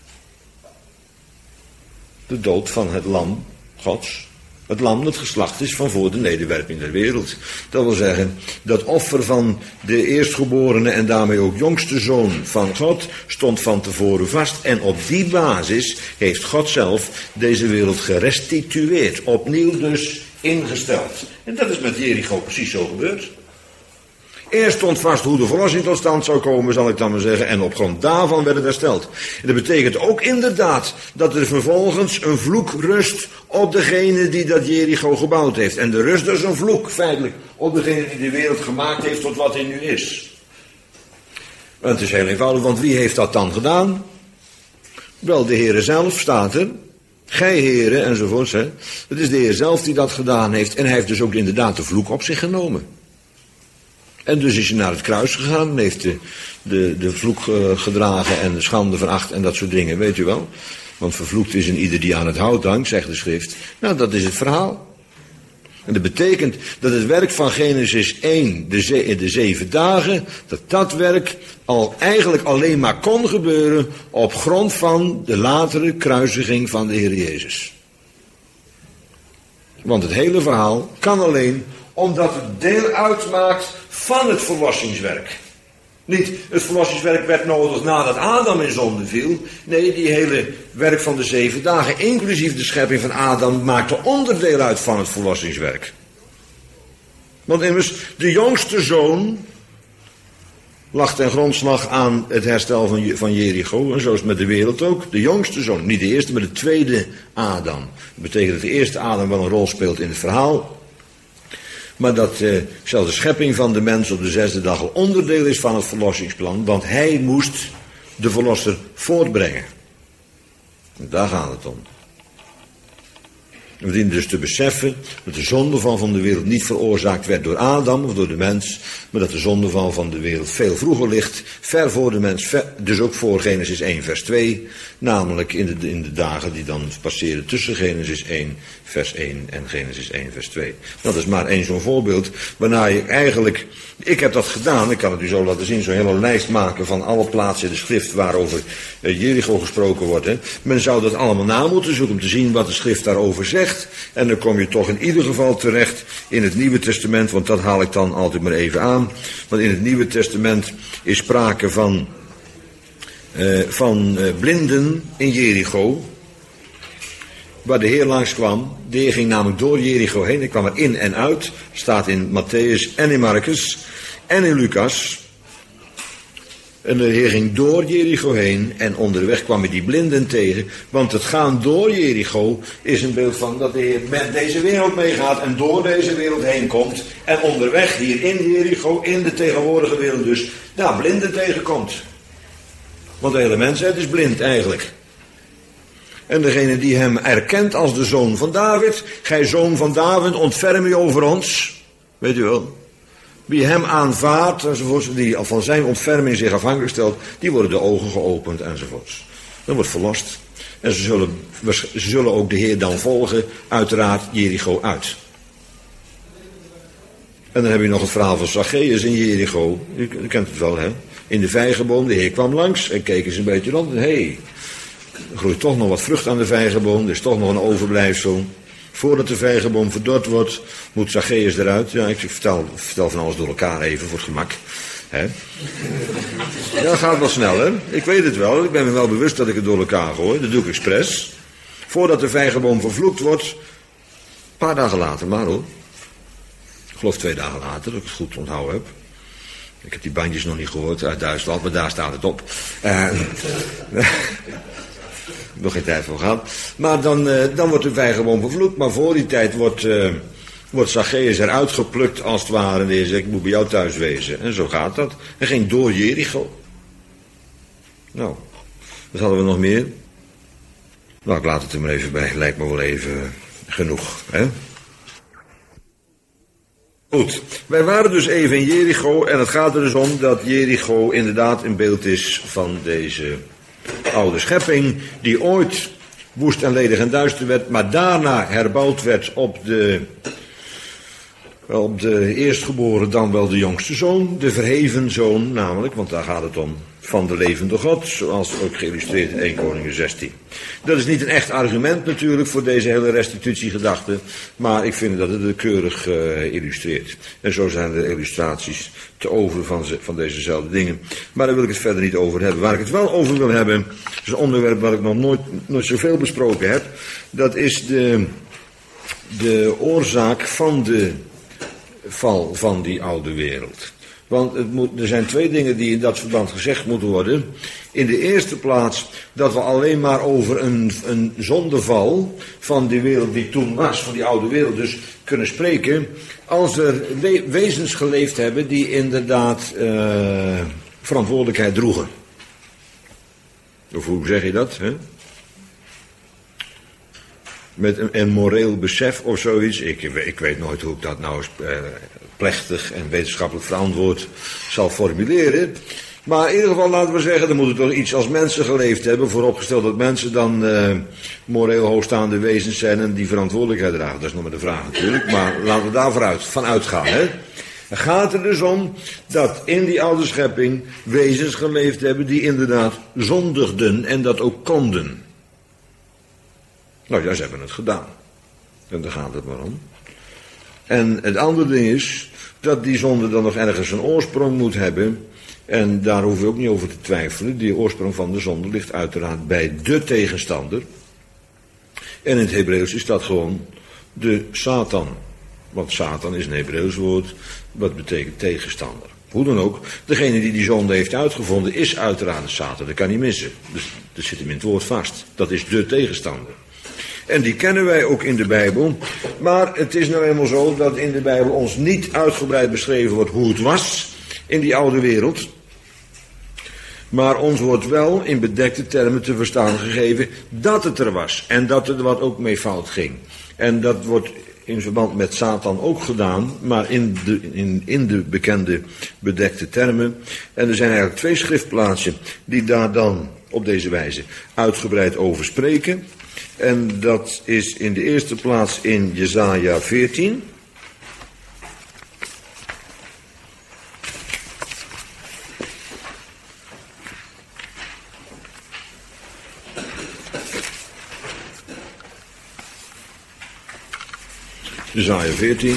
de dood van het lam Gods. Het lam dat geslacht is van voor de nederwerping der wereld. Dat wil zeggen, dat offer van de eerstgeborene en daarmee ook jongste zoon van God stond van tevoren vast. En op die basis heeft God zelf deze wereld gerestitueerd. Opnieuw dus ingesteld. En dat is met Jericho precies zo gebeurd. Eerst stond vast hoe de verlossing tot stand zou komen, zal ik dan maar zeggen, en op grond daarvan werd het hersteld. En dat betekent ook inderdaad dat er vervolgens een vloek rust op degene die dat Jericho gebouwd heeft. En de rust dus een vloek, feitelijk, op degene die de wereld gemaakt heeft tot wat hij nu is. En het is heel eenvoudig, want wie heeft dat dan gedaan? Wel, de Heere zelf staat er. Gij heren, enzovoorts. Hè. Het is de Heer zelf die dat gedaan heeft. En hij heeft dus ook inderdaad de vloek op zich genomen. En dus is hij naar het kruis gegaan en heeft de vloek gedragen en de schande veracht en dat soort dingen, weet u wel. Want vervloekt is een ieder die aan het hout hangt, zegt de schrift. Nou, dat is het verhaal. En dat betekent dat het werk van Genesis 1, de 7 dagen, dat werk al eigenlijk alleen maar kon gebeuren op grond van de latere kruisiging van de Heer Jezus. Want het hele verhaal kan alleen omdat het deel uitmaakt van het verlossingswerk. Niet het verlossingswerk werd nodig nadat Adam in zonde viel. Nee, die hele werk van de 7 dagen, inclusief de schepping van Adam, maakte onderdeel uit van het verlossingswerk. Want immers, de jongste zoon lag ten grondslag aan het herstel van Jericho. En zo is het met de wereld ook. De jongste zoon, niet de eerste, maar de tweede Adam. Dat betekent dat de eerste Adam wel een rol speelt in het verhaal. Maar dat zelfs de schepping van de mens op de 6e dag al onderdeel is van het verlossingsplan. Want hij moest de verlosser voortbrengen. En daar gaat het om. We dienen dus te beseffen dat de zondeval van de wereld niet veroorzaakt werd door Adam of door de mens, maar dat de zondeval van de wereld veel vroeger ligt, ver voor de mens, dus ook voor Genesis 1 vers 2, namelijk in de dagen die dan passeren tussen Genesis 1 vers 1 en Genesis 1 vers 2. Dat is maar één zo'n voorbeeld, waarna je eigenlijk, ik heb dat gedaan, ik kan het u zo laten zien, zo'n hele lijst maken van alle plaatsen in de schrift waarover Jericho gesproken wordt. Hè. Men zou dat allemaal na moeten zoeken om te zien wat de schrift daarover zegt. En dan kom je toch in ieder geval terecht in het Nieuwe Testament, want dat haal ik dan altijd maar even aan. Want in het Nieuwe Testament is sprake van blinden in Jericho, waar de Heer langs kwam. De Heer ging namelijk door Jericho heen, hij kwam er in en uit, staat in Matthäus en in Marcus en in Lucas. En de Heer ging door Jericho heen en onderweg kwam hij die blinden tegen. Want het gaan door Jericho is een beeld van dat de Heer met deze wereld meegaat en door deze wereld heen komt. En onderweg hier in Jericho, in de tegenwoordige wereld dus, daar blinden tegenkomt. Want de hele mensheid is blind eigenlijk. En degene die hem erkent als de zoon van David, gij zoon van David, ontferm u over ons. Weet u wel. Wie hem aanvaardt, enzovoorts, die van zijn ontferming zich afhankelijk stelt, die worden de ogen geopend, enzovoorts. Dan wordt verlost. En ze zullen ook de Heer dan volgen, uiteraard Jericho uit. En dan heb je nog het verhaal van Zacchaeus in Jericho. U kent het wel, hè? In de vijgenboom, de Heer kwam langs en keek eens een beetje rond. Hé, er groeit toch nog wat vrucht aan de vijgenboom, er is toch nog een overblijfsel. Voordat de vijgenboom verdord wordt, moet Zacchaeus eruit. Ja, ik vertel van alles door elkaar even, voor het gemak. Hè? Ja, dat gaat wel snel, hè? Ik weet het wel, ik ben me wel bewust dat ik het door elkaar gooi. Dat doe ik expres. Voordat de vijgenboom vervloekt wordt, een paar dagen later maar hoor. Ik geloof 2 dagen later, dat ik het goed onthouden heb. Ik heb die bandjes nog niet gehoord uit Duitsland, maar daar staat het op. Nog geen tijd voor gehad. Maar dan wordt de vijgenboom vervloekt. Maar voor die tijd wordt Zacchaeus eruit geplukt als het ware. En de Heer zegt, ik moet bij jou thuis wezen. En zo gaat dat. Hij ging door Jericho. Nou, wat hadden we nog meer? Nou, ik laat het er maar even bij. Lijkt me wel even genoeg. Hè? Goed, wij waren dus even in Jericho. En het gaat er dus om dat Jericho inderdaad een beeld is van deze oude schepping, die ooit woest en ledig en duister werd, maar daarna herbouwd werd op de eerstgeboren, dan wel de jongste zoon, de verheven zoon namelijk, want daar gaat het om, van de levende God, zoals ook geïllustreerd in 1 Koningen 16. Dat is niet een echt argument natuurlijk voor deze hele restitutiegedachte, maar ik vind dat het keurig illustreert. En zo zijn de illustraties te over van dezezelfde dingen. Maar daar wil ik het verder niet over hebben. Waar ik het wel over wil hebben, is een onderwerp wat ik nog nooit zoveel besproken heb. Dat is de oorzaak van de val van die oude wereld. Want er zijn 2 dingen die in dat verband gezegd moeten worden. In de eerste plaats dat we alleen maar over een zondeval van die wereld die toen was, van die oude wereld dus, kunnen spreken, als er wezens geleefd hebben die inderdaad verantwoordelijkheid droegen. Of hoe zeg je dat? Hè? Met een moreel besef of zoiets. Ik weet nooit hoe ik dat nou plechtig en wetenschappelijk verantwoord zal formuleren. Maar in ieder geval laten we zeggen, er moeten toch iets als mensen geleefd hebben, vooropgesteld dat mensen dan moreel hoogstaande wezens zijn en die verantwoordelijkheid dragen. Dat is nog maar de vraag natuurlijk, maar laten we daar van uitgaan. Hè? Het gaat er dus om dat in die oude schepping wezens geleefd hebben die inderdaad zondigden en dat ook konden. Nou ja, ze hebben het gedaan. En daar gaat het maar om. En het andere ding is dat die zonde dan nog ergens een oorsprong moet hebben. En daar hoeven we ook niet over te twijfelen. Die oorsprong van de zonde ligt uiteraard bij de tegenstander. En in het Hebreeuws is dat gewoon de Satan. Want Satan is een Hebreeuws woord wat betekent tegenstander. Hoe dan ook, degene die zonde heeft uitgevonden is uiteraard de Satan. Dat kan niet missen. Dus dat zit hem in het woord vast. Dat is de tegenstander. En die kennen wij ook in de Bijbel. Maar het is nou eenmaal zo dat in de Bijbel ons niet uitgebreid beschreven wordt hoe het was in die oude wereld. Maar ons wordt wel in bedekte termen te verstaan gegeven dat het er was. En dat er wat ook mee fout ging. En dat wordt in verband met Satan ook gedaan, maar in de bekende bedekte termen. En er zijn eigenlijk 2 schriftplaatsen die daar dan op deze wijze uitgebreid over spreken. En dat is in de eerste plaats in Jesaja 14. Jesaja 14.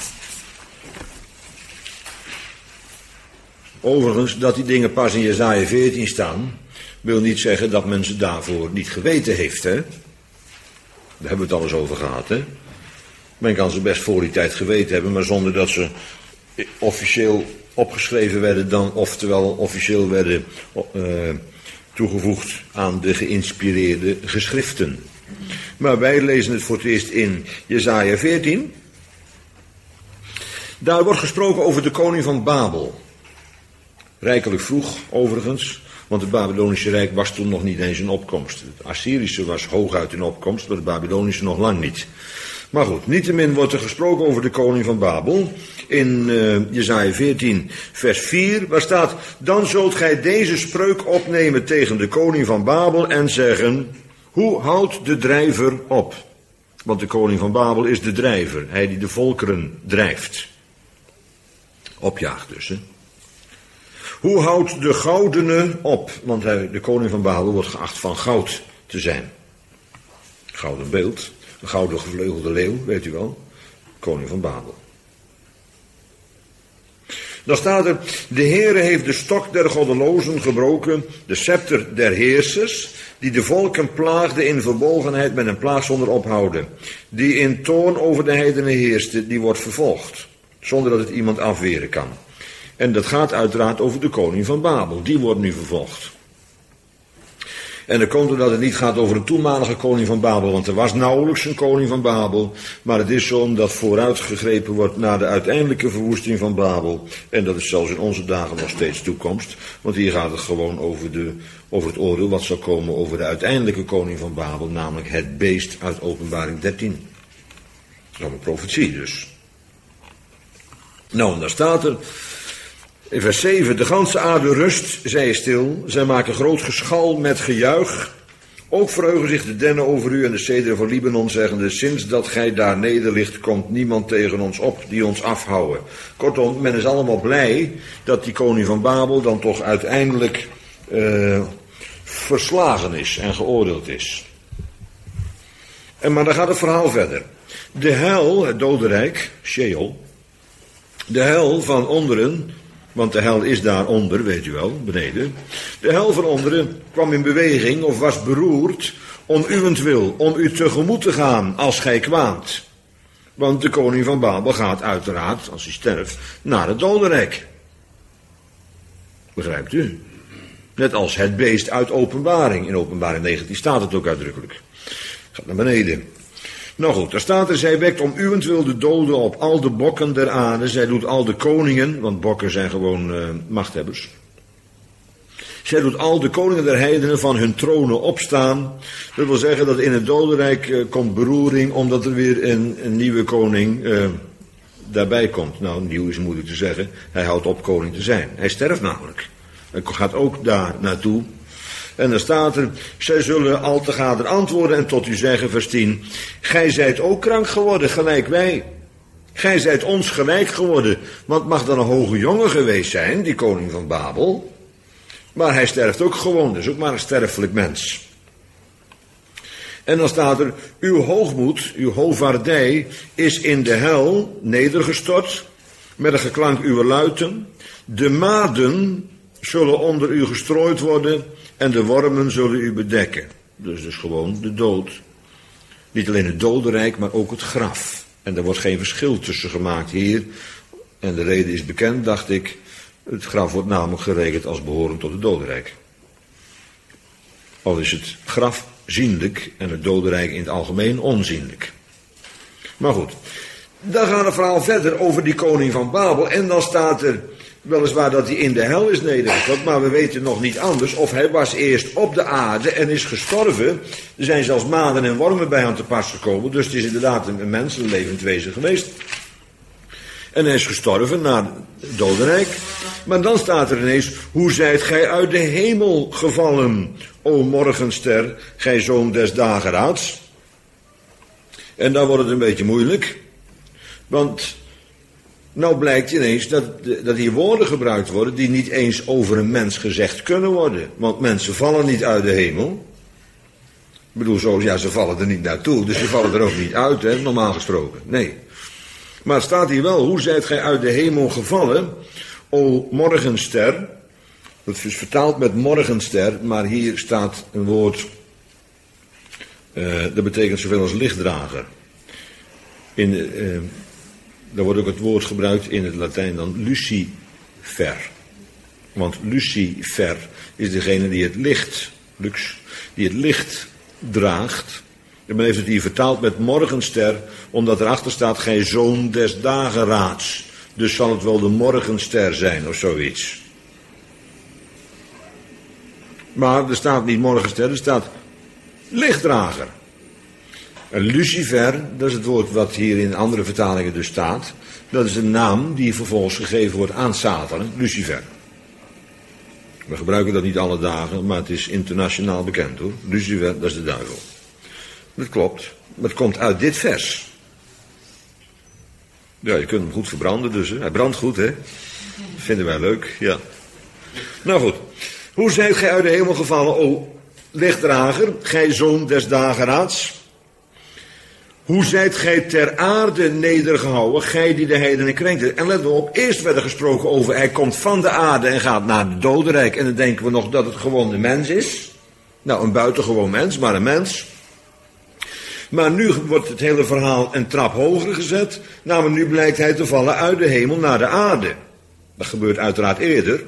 Overigens, dat die dingen pas in Jesaja 14 staan, wil niet zeggen dat men ze daarvoor niet geweten heeft, hè. Daar hebben we het al eens over gehad, hè. Men kan ze best voor die tijd geweten hebben, maar zonder dat ze officieel opgeschreven werden dan, oftewel officieel werden toegevoegd aan de geïnspireerde geschriften. Maar wij lezen het voor het eerst in Jesaja 14. Daar wordt gesproken over de koning van Babel. Rijkelijk vroeg, overigens, want het Babylonische Rijk was toen nog niet eens in opkomst. Het Assyrische was hooguit in opkomst, maar het Babylonische nog lang niet. Maar goed, niettemin wordt er gesproken over de koning van Babel. In Jesaja 14, vers 4, waar staat: dan zult gij deze spreuk opnemen tegen de koning van Babel en zeggen: hoe houdt de drijver op? Want de koning van Babel is de drijver, hij die de volkeren drijft. Opjaagt dus, hè. Hoe houdt de goudene op? Want de koning van Babel wordt geacht van goud te zijn. Gouden beeld, een gouden gevleugelde leeuw, weet u wel. Koning van Babel. Dan staat er: de Heere heeft de stok der goddelozen gebroken, de scepter der heersers, die de volken plaagde in verbolgenheid met een plaag zonder ophouden. Die in toorn over de heidenen heerste, die wordt vervolgd, zonder dat het iemand afweren kan. En dat gaat uiteraard over de koning van Babel, die wordt nu vervolgd. En dan komt er dat het niet gaat over de toenmalige koning van Babel, want er was nauwelijks een koning van Babel, maar het is zo omdat vooruitgegrepen wordt naar de uiteindelijke verwoesting van Babel. En dat is zelfs in onze dagen nog steeds toekomst, want hier gaat het gewoon over het oordeel wat zal komen over de uiteindelijke koning van Babel, namelijk het beest uit Openbaring 13. Dat is een profetie dus. Nou, en daar staat er in vers 7, de ganse aarde rust, zij is stil, zij maken groot geschal met gejuich. Ook verheugen zich de dennen over u en de cederen van Libanon, zeggende: sinds dat gij daar nederligt, komt niemand tegen ons op die ons afhouden. Kortom, men is allemaal blij dat die koning van Babel dan toch uiteindelijk verslagen is en geoordeeld is. Maar dan gaat het verhaal verder. De hel, het dodenrijk, Sheol, de hel van onderen, want de hel is daaronder, weet u wel, beneden. De hel van onderen kwam in beweging of was beroerd om uwentwil, om u tegemoet te gaan als gij kwaamt. Want de koning van Babel gaat uiteraard, als hij sterft, naar het dodenrijk. Begrijpt u? Net als het beest uit Openbaring. In Openbaring 19 staat het ook uitdrukkelijk. Gaat naar beneden. Nou goed, daar staat er: zij wekt om uwentwil de doden op al de bokken der aarde. Zij doet al de koningen, want bokken zijn gewoon machthebbers. Zij doet al de koningen der heidenen van hun tronen opstaan. Dat wil zeggen dat in het dodenrijk komt beroering, omdat er weer een nieuwe koning daarbij komt. Nou, nieuw is moeilijk te zeggen. Hij houdt op koning te zijn. Hij sterft namelijk. Hij gaat ook daar naartoe. En dan staat er: zij zullen al te gader antwoorden en tot u zeggen, vers 10, gij zijt ook krank geworden, gelijk wij. Gij zijt ons gelijk geworden, want mag dan een hoge jongen geweest zijn, die koning van Babel. Maar hij sterft ook gewoon, dus ook maar een sterfelijk mens. En dan staat er: uw hoogmoed, uw hovaardij is in de hel nedergestort, met een geklank uw luiten. De maden zullen onder u gestrooid worden en de wormen zullen u bedekken. Dus gewoon de dood. Niet alleen het dodenrijk, maar ook het graf. En daar wordt geen verschil tussen gemaakt hier. En de reden is bekend, dacht ik. Het graf wordt namelijk gerekend als behorend tot het dodenrijk. Al is het graf zienlijk en het dodenrijk in het algemeen onzienlijk. Maar goed, dan gaat het verhaal verder over die koning van Babel. En dan staat er weliswaar dat hij in de hel is nedergestort, maar we weten nog niet anders. Of hij was eerst op de aarde en is gestorven. Er zijn zelfs maden en wormen bij hem te pas gekomen. Dus het is inderdaad een mensenlevend wezen geweest. En hij is gestorven naar het dodenrijk. Maar dan staat er ineens: hoe zijt gij uit de hemel gevallen, o morgenster, gij zoon des dageraads? En dan wordt het een beetje moeilijk. Want nou blijkt ineens dat hier woorden gebruikt worden die niet eens over een mens gezegd kunnen worden. Want mensen vallen niet uit de hemel. Ik bedoel, zo, ja, ze vallen er niet naartoe, dus ze vallen er ook niet uit, hè, normaal gesproken. Nee. Maar het staat hier wel: hoe zijt gij uit de hemel gevallen, o morgenster? Dat is vertaald met morgenster, maar hier staat een woord, dat betekent zoveel als lichtdrager. Daar wordt ook het woord gebruikt in het Latijn dan Lucifer. Want Lucifer is degene die het licht draagt. En men heeft het hier vertaald met morgenster, omdat erachter staat: gij zoon des dageraads. Dus zal het wel de morgenster zijn of zoiets. Maar er staat niet morgenster, er staat lichtdrager. En Lucifer, dat is het woord wat hier in andere vertalingen dus staat. Dat is een naam die vervolgens gegeven wordt aan Satan, Lucifer. We gebruiken dat niet alle dagen, maar het is internationaal bekend hoor. Lucifer, dat is de duivel. Dat klopt, maar het komt uit dit vers. Ja, je kunt hem goed verbranden dus. Hè? Hij brandt goed, hè? Dat vinden wij leuk, ja. Nou goed. Hoe zijt gij uit de hemel gevallen, o lichtdrager, gij zoon des dageraads? Hoe zijt gij ter aarde nedergehouden, gij die de heidenen krenkte? En let op, eerst werd er gesproken over: hij komt van de aarde en gaat naar het dodenrijk. En dan denken we nog dat het gewoon een mens is. Nou, een buitengewoon mens, maar een mens. Maar nu wordt het hele verhaal een trap hoger gezet. Namelijk, nu blijkt hij te vallen uit de hemel naar de aarde. Dat gebeurt uiteraard eerder.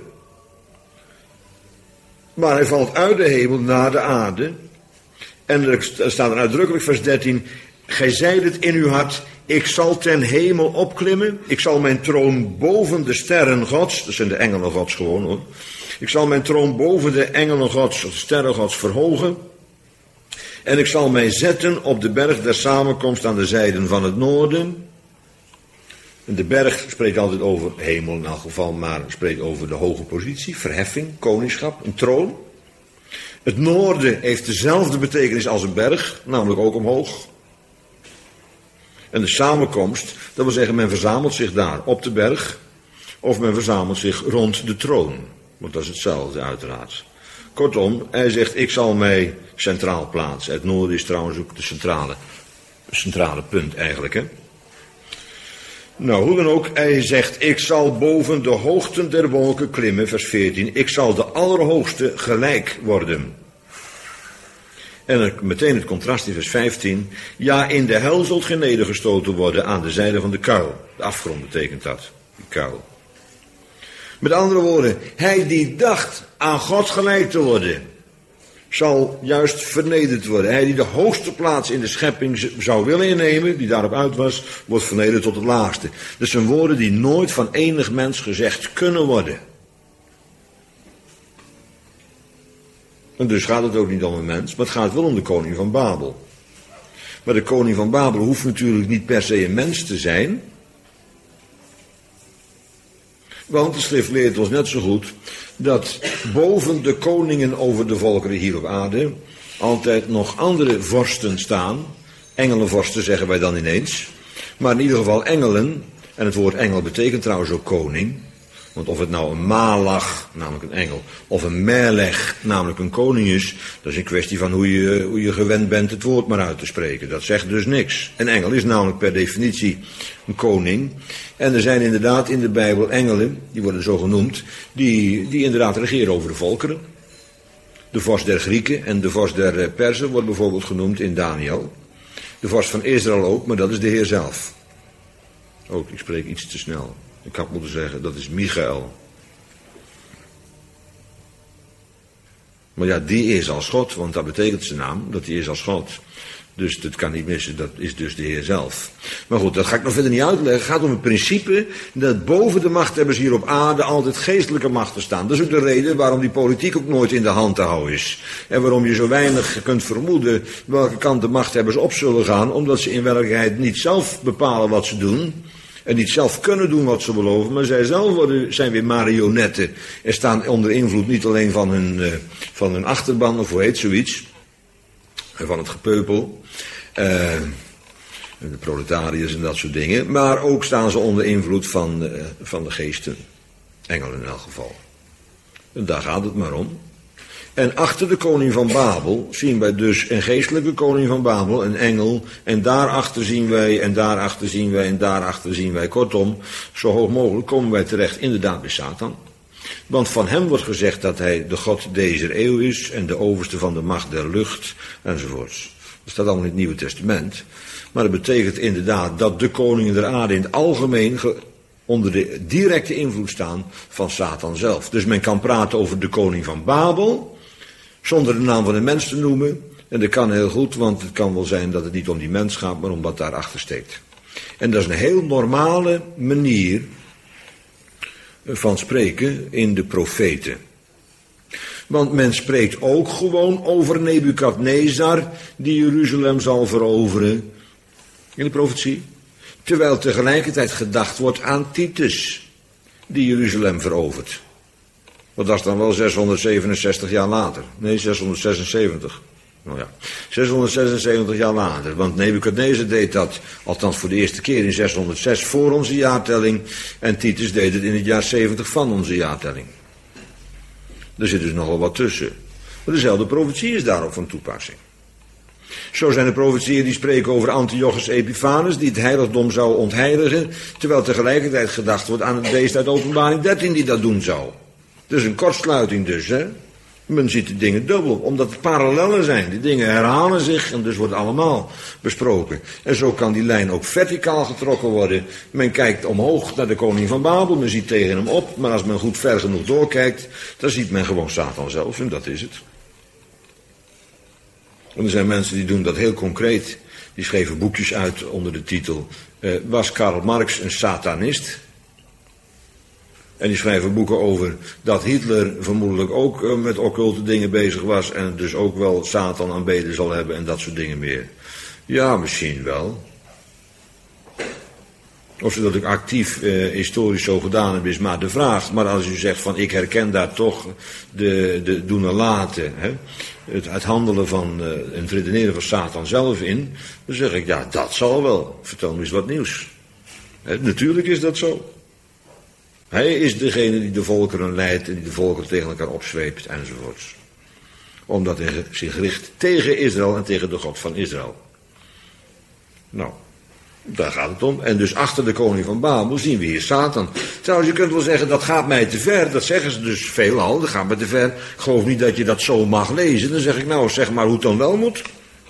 Maar hij valt uit de hemel naar de aarde. En er staat er uitdrukkelijk vers 13: gij zeidet het in uw hart: ik zal ten hemel opklimmen. Ik zal mijn troon boven de sterren gods. Dat zijn de engelen gods gewoon hoor. Ik zal mijn troon boven de engelen gods of sterren gods verhogen. En ik zal mij zetten op de berg der samenkomst aan de zijden van het noorden. En de berg spreekt altijd over hemel in elk geval, maar spreekt over de hoge positie, verheffing, koningschap, een troon. Het noorden heeft dezelfde betekenis als een berg, namelijk ook omhoog. En de samenkomst, dat wil zeggen men verzamelt zich daar op de berg, of men verzamelt zich rond de troon. Want dat is hetzelfde uiteraard. Kortom, hij zegt: ik zal mij centraal plaatsen. Het noorden is trouwens ook de centrale punt eigenlijk, hè. Nou, hoe dan ook, hij zegt: ik zal boven de hoogten der wolken klimmen, vers 14. Ik zal de Allerhoogste gelijk worden. En meteen het contrast in vers 15. Ja, in de hel zult gij nedergestoten worden aan de zijde van de kuil. De afgrond betekent dat, die kuil. Met andere woorden, hij die dacht aan God gelijk te worden, zal juist vernederd worden. Hij die de hoogste plaats in de schepping zou willen innemen, die daarop uit was, wordt vernederd tot het laagste. Dat zijn woorden die nooit van enig mens gezegd kunnen worden. En dus gaat het ook niet om een mens, maar het gaat wel om de koning van Babel. Maar de koning van Babel hoeft natuurlijk niet per se een mens te zijn. Want de schrift leert ons net zo goed dat boven de koningen over de volkeren hier op aarde altijd nog andere vorsten staan. Engelenvorsten zeggen wij dan ineens. Maar in ieder geval engelen, en het woord engel betekent trouwens ook koning. Want of het nou een malach, namelijk een engel, of een melech, namelijk een koning is, dat is een kwestie van hoe je gewend bent het woord maar uit te spreken. Dat zegt dus niks. Een engel is namelijk per definitie een koning. En er zijn inderdaad in de Bijbel engelen, die worden zo genoemd, die inderdaad regeren over de volkeren. De vorst der Grieken en de vorst der Perzen wordt bijvoorbeeld genoemd in Daniel. De vorst van Israël ook, maar dat is de Heer zelf. Ook, ik spreek iets te snel. Ik had moeten zeggen, dat is Michael. Maar ja, die is als God, want dat betekent zijn naam, dat die is als God. Dus dat kan niet missen, dat is dus de Heer zelf. Maar goed, dat ga ik nog verder niet uitleggen. Het gaat om het principe dat boven de machthebbers hier op aarde altijd geestelijke machten staan. Dat is ook de reden waarom die politiek ook nooit in de hand te houden is. En waarom je zo weinig kunt vermoeden welke kant de machthebbers op zullen gaan, omdat ze in werkelijkheid niet zelf bepalen wat ze doen. En niet zelf kunnen doen wat ze beloven, maar zij zelf zijn weer marionetten. En staan onder invloed niet alleen van hun achterban, of hoe heet zoiets, van het gepeupel, de proletariërs en dat soort dingen. Maar ook staan ze onder invloed van de geesten, engelen in elk geval. En daar gaat het maar om. En achter de koning van Babel zien wij dus een geestelijke koning van Babel, een engel. En daarachter zien wij, en daarachter zien wij, en daarachter zien wij. Kortom, zo hoog mogelijk komen wij terecht inderdaad bij Satan. Want van hem wordt gezegd dat hij de God deze eeuw is en de overste van de macht der lucht enzovoorts. Dat staat allemaal in het Nieuwe Testament. Maar dat betekent inderdaad dat de koningen der aarde in het algemeen onder de directe invloed staan van Satan zelf. Dus men kan praten over de koning van Babel, zonder de naam van een mens te noemen. En dat kan heel goed, want het kan wel zijn dat het niet om die mens gaat, maar om wat daarachter steekt. En dat is een heel normale manier van spreken in de profeten. Want men spreekt ook gewoon over Nebukadnezar, die Jeruzalem zal veroveren, in de profetie. Terwijl tegelijkertijd gedacht wordt aan Titus, die Jeruzalem verovert. Want dat is dan wel 667 jaar later. Nee, 676. Nou ja, 676 jaar later. Want Nebukadnezar deed dat, althans voor de eerste keer in 606 voor onze jaartelling. En Titus deed het in het jaar 70 van onze jaartelling. Er zit dus nogal wat tussen. Maar dezelfde profetie is daarop van toepassing. Zo zijn er profetieën die spreken over Antiochus Epiphanes, die het heiligdom zou ontheiligen, terwijl tegelijkertijd gedacht wordt aan het beest uit Openbaring 13 die dat doen zou. Dus een kortsluiting dus, hè. Men ziet de dingen dubbel, omdat het parallellen zijn. Die dingen herhalen zich en dus wordt allemaal besproken. En zo kan die lijn ook verticaal getrokken worden. Men kijkt omhoog naar de koning van Babel, men ziet tegen hem op, maar als men goed ver genoeg doorkijkt, dan ziet men gewoon Satan zelf en dat is het. En er zijn mensen die doen dat heel concreet. Die schreven boekjes uit onder de titel was Karl Marx een satanist? En die schrijven boeken over dat Hitler vermoedelijk ook met occulte dingen bezig was en dus ook wel Satan aanbeden zal hebben en dat soort dingen meer. Ja, misschien wel. Of ze dat ook actief historisch zo gedaan hebben is maar de vraag. Maar als u zegt van ik herken daar toch de doen en laten, hè, het handelen van en het redeneren van Satan zelf in, dan zeg ik ja, dat zal wel. Vertel me eens wat nieuws. Natuurlijk is dat zo. Hij is degene die de volkeren leidt en die de volkeren tegen elkaar opzweept enzovoorts. Omdat hij zich richt tegen Israël en tegen de God van Israël. Nou, daar gaat het om. En dus achter de koning van Babel zien we hier Satan. Trouwens, je kunt wel zeggen, dat gaat mij te ver. Dat zeggen ze dus veelal, dat gaat mij te ver. Ik geloof niet dat je dat zo mag lezen. Dan zeg ik nou, zeg maar hoe het dan wel moet.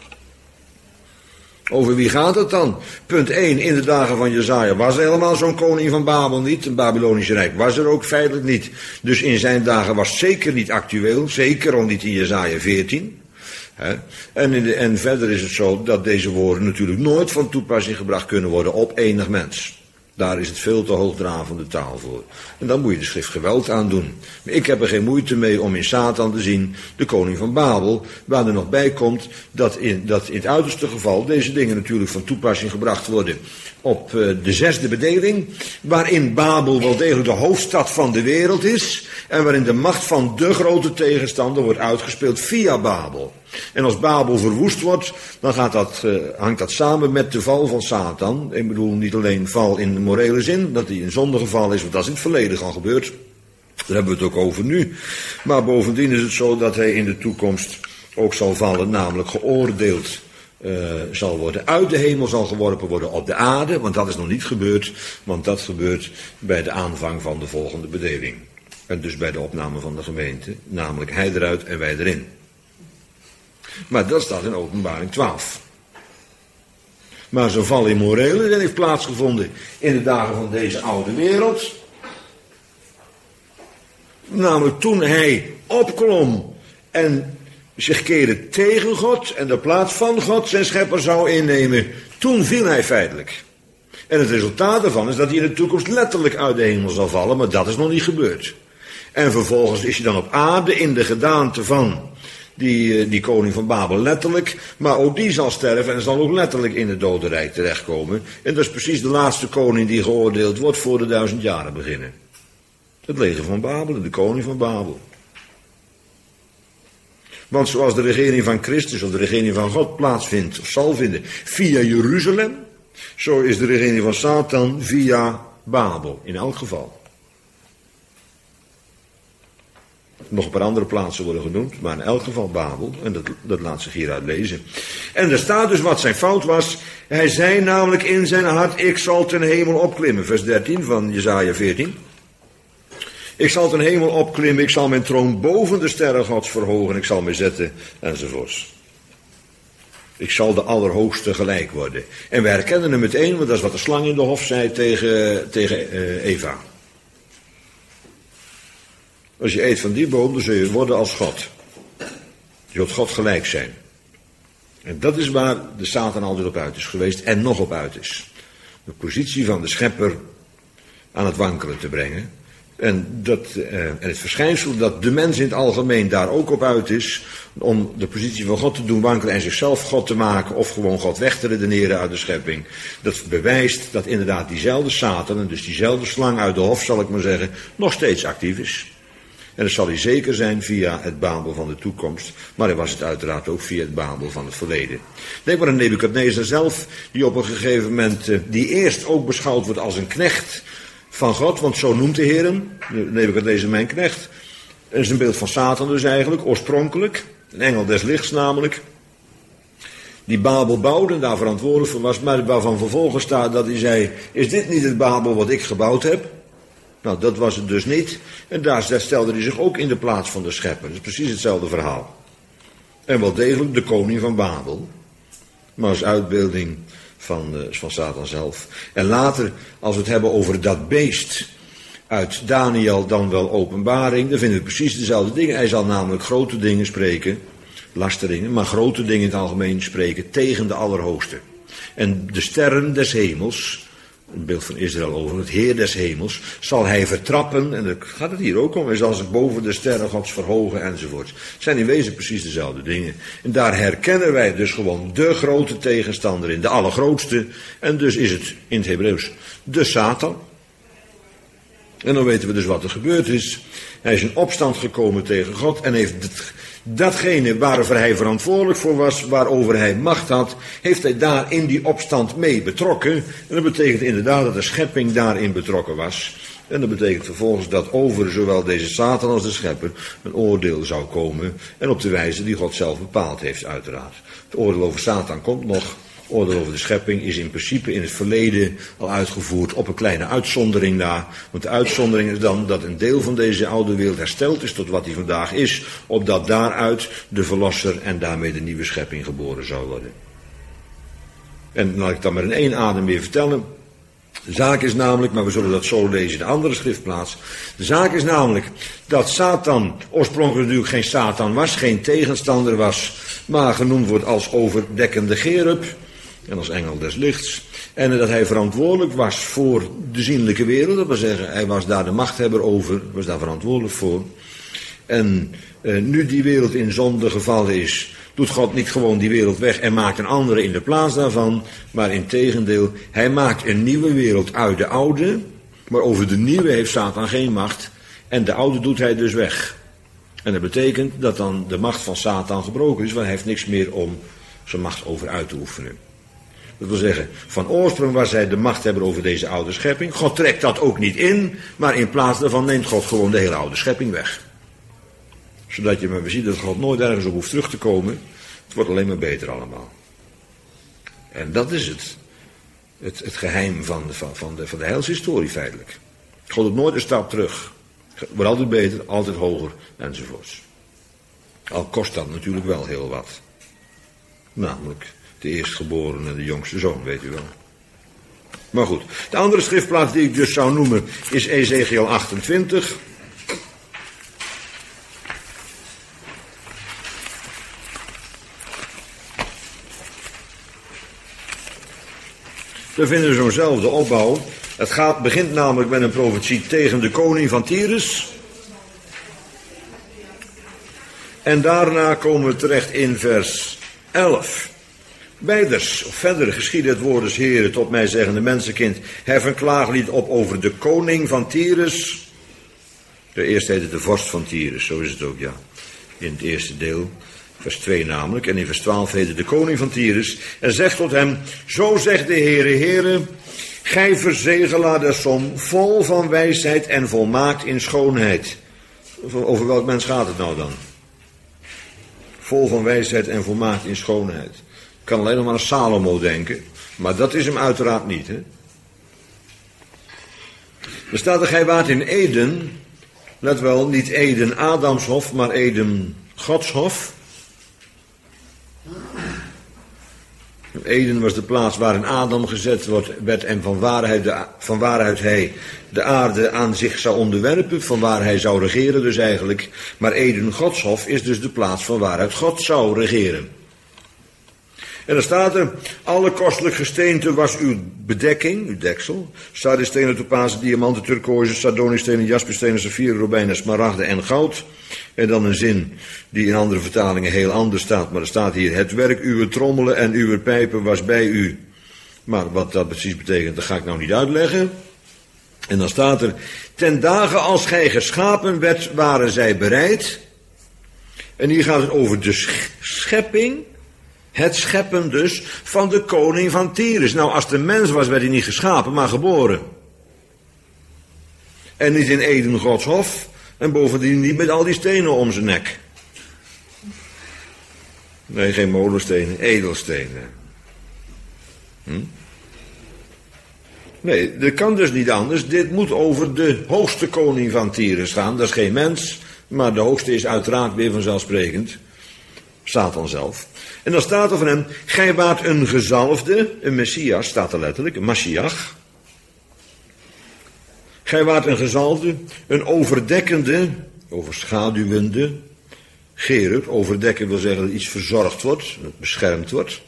Over wie gaat het dan? Punt 1, in de dagen van Jesaja was er helemaal zo'n koning van Babel niet. Een Babylonische rijk was er ook feitelijk niet. Dus in zijn dagen was het zeker niet actueel. Zeker al niet in Jesaja 14. En verder is het zo dat deze woorden natuurlijk nooit van toepassing gebracht kunnen worden op enig mens. Daar is het veel te hoogdravende taal voor. En dan moet je de schrift geweld aan doen. Maar ik heb er geen moeite mee om in Satan te zien de koning van Babel, waar er nog bij komt dat in het uiterste geval deze dingen natuurlijk van toepassing gebracht worden op de zesde bedeling, waarin Babel wel degelijk de hoofdstad van de wereld is en waarin de macht van de grote tegenstander wordt uitgespeeld via Babel. En als Babel verwoest wordt, dan hangt dat samen met de val van Satan. Ik bedoel niet alleen val in de morele zin, dat hij een zondegeval is, want dat is in het verleden al gebeurd. Daar hebben we het ook over nu. Maar bovendien is het zo dat hij in de toekomst ook zal vallen, namelijk geoordeeld zal worden. Uit de hemel zal geworpen worden op de aarde, want dat is nog niet gebeurd. Want dat gebeurt bij de aanvang van de volgende bedeling. En dus bij de opname van de gemeente, namelijk hij eruit en wij erin. Maar dat staat in Openbaring 12. Maar zo'n val in morele zin heeft plaatsgevonden in de dagen van deze oude wereld. Namelijk toen hij opklom en zich keren tegen God en de plaats van God zijn schepper zou innemen, toen viel hij feitelijk. En het resultaat daarvan is dat hij in de toekomst letterlijk uit de hemel zal vallen, maar dat is nog niet gebeurd. En vervolgens is hij dan op aarde in de gedaante van die koning van Babel letterlijk, maar ook die zal sterven en zal ook letterlijk in het dodenrijk terechtkomen. En dat is precies de laatste koning die geoordeeld wordt voor de 1000 jaren beginnen. Het leger van Babel, de koning van Babel. Want zoals de regering van Christus of de regering van God plaatsvindt of zal vinden via Jeruzalem, zo is de regering van Satan via Babel, in elk geval. Nog een paar andere plaatsen worden genoemd, maar in elk geval Babel. En dat laat zich hieruit lezen. En er staat dus wat zijn fout was. Hij zei namelijk in zijn hart, ik zal ten hemel opklimmen. Vers 13 van Jesaja 14. Ik zal ten hemel opklimmen, ik zal mijn troon boven de sterren Gods verhogen, ik zal mij zetten, enzovoorts. Ik zal de Allerhoogste gelijk worden. En we herkennen hem meteen, want dat is wat de slang in de hof zei tegen Eva. Als je eet van die boom, dan zul je worden als God. Je zult God gelijk zijn. En dat is waar de Satan altijd op uit is geweest en nog op uit is. De positie van de schepper aan het wankelen te brengen. En het verschijnsel dat de mens in het algemeen daar ook op uit is, om de positie van God te doen wankelen en zichzelf God te maken of gewoon God weg te redeneren uit de schepping. Dat bewijst dat inderdaad diezelfde Satan, en dus diezelfde slang uit de hof zal ik maar zeggen, nog steeds actief is. En dat zal hij zeker zijn via het Babel van de toekomst, maar hij was het uiteraard ook via het Babel van het verleden. Denk maar aan Nebukadnezar zelf, die op een gegeven moment, die eerst ook beschouwd wordt als een knecht van God, want zo noemt de Heer hem, Nebukadnezar mijn knecht. Dat is een beeld van Satan dus eigenlijk, oorspronkelijk, een engel des lichts namelijk, die Babel bouwde en daar verantwoordelijk voor was, maar waarvan vervolgens staat dat hij zei, is dit niet het Babel wat ik gebouwd heb? Nou, dat was het dus niet. En daar stelde hij zich ook in de plaats van de schepper. Dat is precies hetzelfde verhaal. En wel degelijk de koning van Babel. Maar als uitbeelding van Satan zelf. En later, als we het hebben over dat beest uit Daniel, dan wel Openbaring, dan vinden we precies dezelfde dingen. Hij zal namelijk grote dingen spreken, lasteringen, maar grote dingen in het algemeen spreken tegen de Allerhoogste. En de sterren des hemels, een beeld van Israël over, het Heer des hemels, zal hij vertrappen, en daar gaat het hier ook om, hij zal zich boven de sterren Gods verhogen enzovoort. Het zijn in wezen precies dezelfde dingen. En daar herkennen wij dus gewoon de grote tegenstander in, de allergrootste, en dus is het in het Hebreeuws de Satan. En dan weten we dus wat er gebeurd is. Hij is in opstand gekomen tegen God en heeft datgene waarover hij verantwoordelijk voor was, waarover hij macht had, heeft hij daar in die opstand mee betrokken. En dat betekent inderdaad dat de schepping daarin betrokken was. En dat betekent vervolgens dat over zowel deze Satan als de schepper een oordeel zou komen. En op de wijze die God zelf bepaald heeft uiteraard. Het oordeel over Satan komt nog. Het oordeel over de schepping is in principe in het verleden al uitgevoerd op een kleine uitzondering na. Want de uitzondering is dan dat een deel van deze oude wereld hersteld is tot wat hij vandaag is. Opdat daaruit de verlosser en daarmee de nieuwe schepping geboren zou worden. En laat ik dan maar in één adem weer vertellen. De zaak is namelijk, maar we zullen dat zo lezen in de andere schriftplaats. De zaak is namelijk dat Satan oorspronkelijk natuurlijk geen Satan was, geen tegenstander was, maar genoemd wordt als overdekkende cherub en als engel des lichts. En dat hij verantwoordelijk was voor de zienlijke wereld, dat wil zeggen, hij was daar de machthebber over, was daar verantwoordelijk voor. En nu die wereld in zonde gevallen is, doet God niet gewoon die wereld weg en maakt een andere in de plaats daarvan, maar integendeel, hij maakt een nieuwe wereld uit de oude, maar over de nieuwe heeft Satan geen macht en de oude doet hij dus weg. En dat betekent dat dan de macht van Satan gebroken is, want hij heeft niks meer om zijn macht over uit te oefenen. Dat wil zeggen, van oorsprong was hij de machthebber over deze oude schepping. God trekt dat ook niet in, maar in plaats daarvan neemt God gewoon de hele oude schepping weg. Zodat je maar ziet dat God nooit ergens op hoeft terug te komen. Het wordt alleen maar beter allemaal. En dat is het geheim van de heilshistorie feitelijk. God doet nooit een stap terug. Het wordt altijd beter, altijd hoger enzovoorts. Al kost dat natuurlijk wel heel wat. Namelijk de eerstgeborene en de jongste zoon, weet u wel. Maar goed, de andere schriftplaats die ik dus zou noemen is Ezekiel 28. Dan vinden we zo'nzelfde opbouw. Het begint namelijk met een profetie tegen de koning van Tyrus. En daarna komen we terecht in vers 11. Wijders, of verder geschiedde het woord des Heren tot mij zeggende mensenkind, hef een klaaglied op over de koning van Tyrus. De eerste heette de vorst van Tyrus, zo is het ook, ja. In het eerste deel, vers 2 namelijk. En in vers 12 heette de koning van Tyrus. En zegt tot hem, zo zegt de Heere, gij verzegelaar der som, vol van wijsheid en volmaakt in schoonheid. Over welk mens gaat het nou dan? Vol van wijsheid en volmaakt in schoonheid. Ik kan alleen nog maar aan Salomo denken, maar dat is hem uiteraard niet, hè. Er staat er, gij waart in Eden, let wel, niet Eden Adamshof, maar Eden Godshof. Eden was de plaats waarin Adam gezet werd en van waaruit hij de aarde aan zich zou onderwerpen, van waar hij zou regeren dus eigenlijk. Maar Eden Godshof is dus de plaats van waaruit God zou regeren. En dan staat er, alle kostelijk gesteente was uw bedekking, uw deksel. Sardisstenen, topazen, diamanten, turkooizen, sardoniestenen, jasperstenen, saffieren, robijnen, smaragden en goud. En dan een zin die in andere vertalingen heel anders staat. Maar er staat hier, het werk uw trommelen en uw pijpen was bij u. Maar wat dat precies betekent, dat ga ik nou niet uitleggen. En dan staat er, ten dagen als gij geschapen werd, waren zij bereid. En hier gaat het over de schepping. Het scheppen dus van de koning van Tyrus. Nou, als de mens was, werd hij niet geschapen, maar geboren. En niet in Eden Gods hof. En bovendien niet met al die stenen om zijn nek. Nee, geen molenstenen, edelstenen. Nee, dat kan dus niet anders. Dit moet over de hoogste koning van Tyrus gaan. Dat is geen mens, maar de hoogste is uiteraard weer vanzelfsprekend Satan zelf. En dan staat er van hem, gij waart een gezalfde, een Messias, staat er letterlijk, een Mashiach. Gij waart een gezalfde, een overdekkende, overschaduwende, cherub. Overdekken wil zeggen dat iets verzorgd wordt, dat beschermd wordt.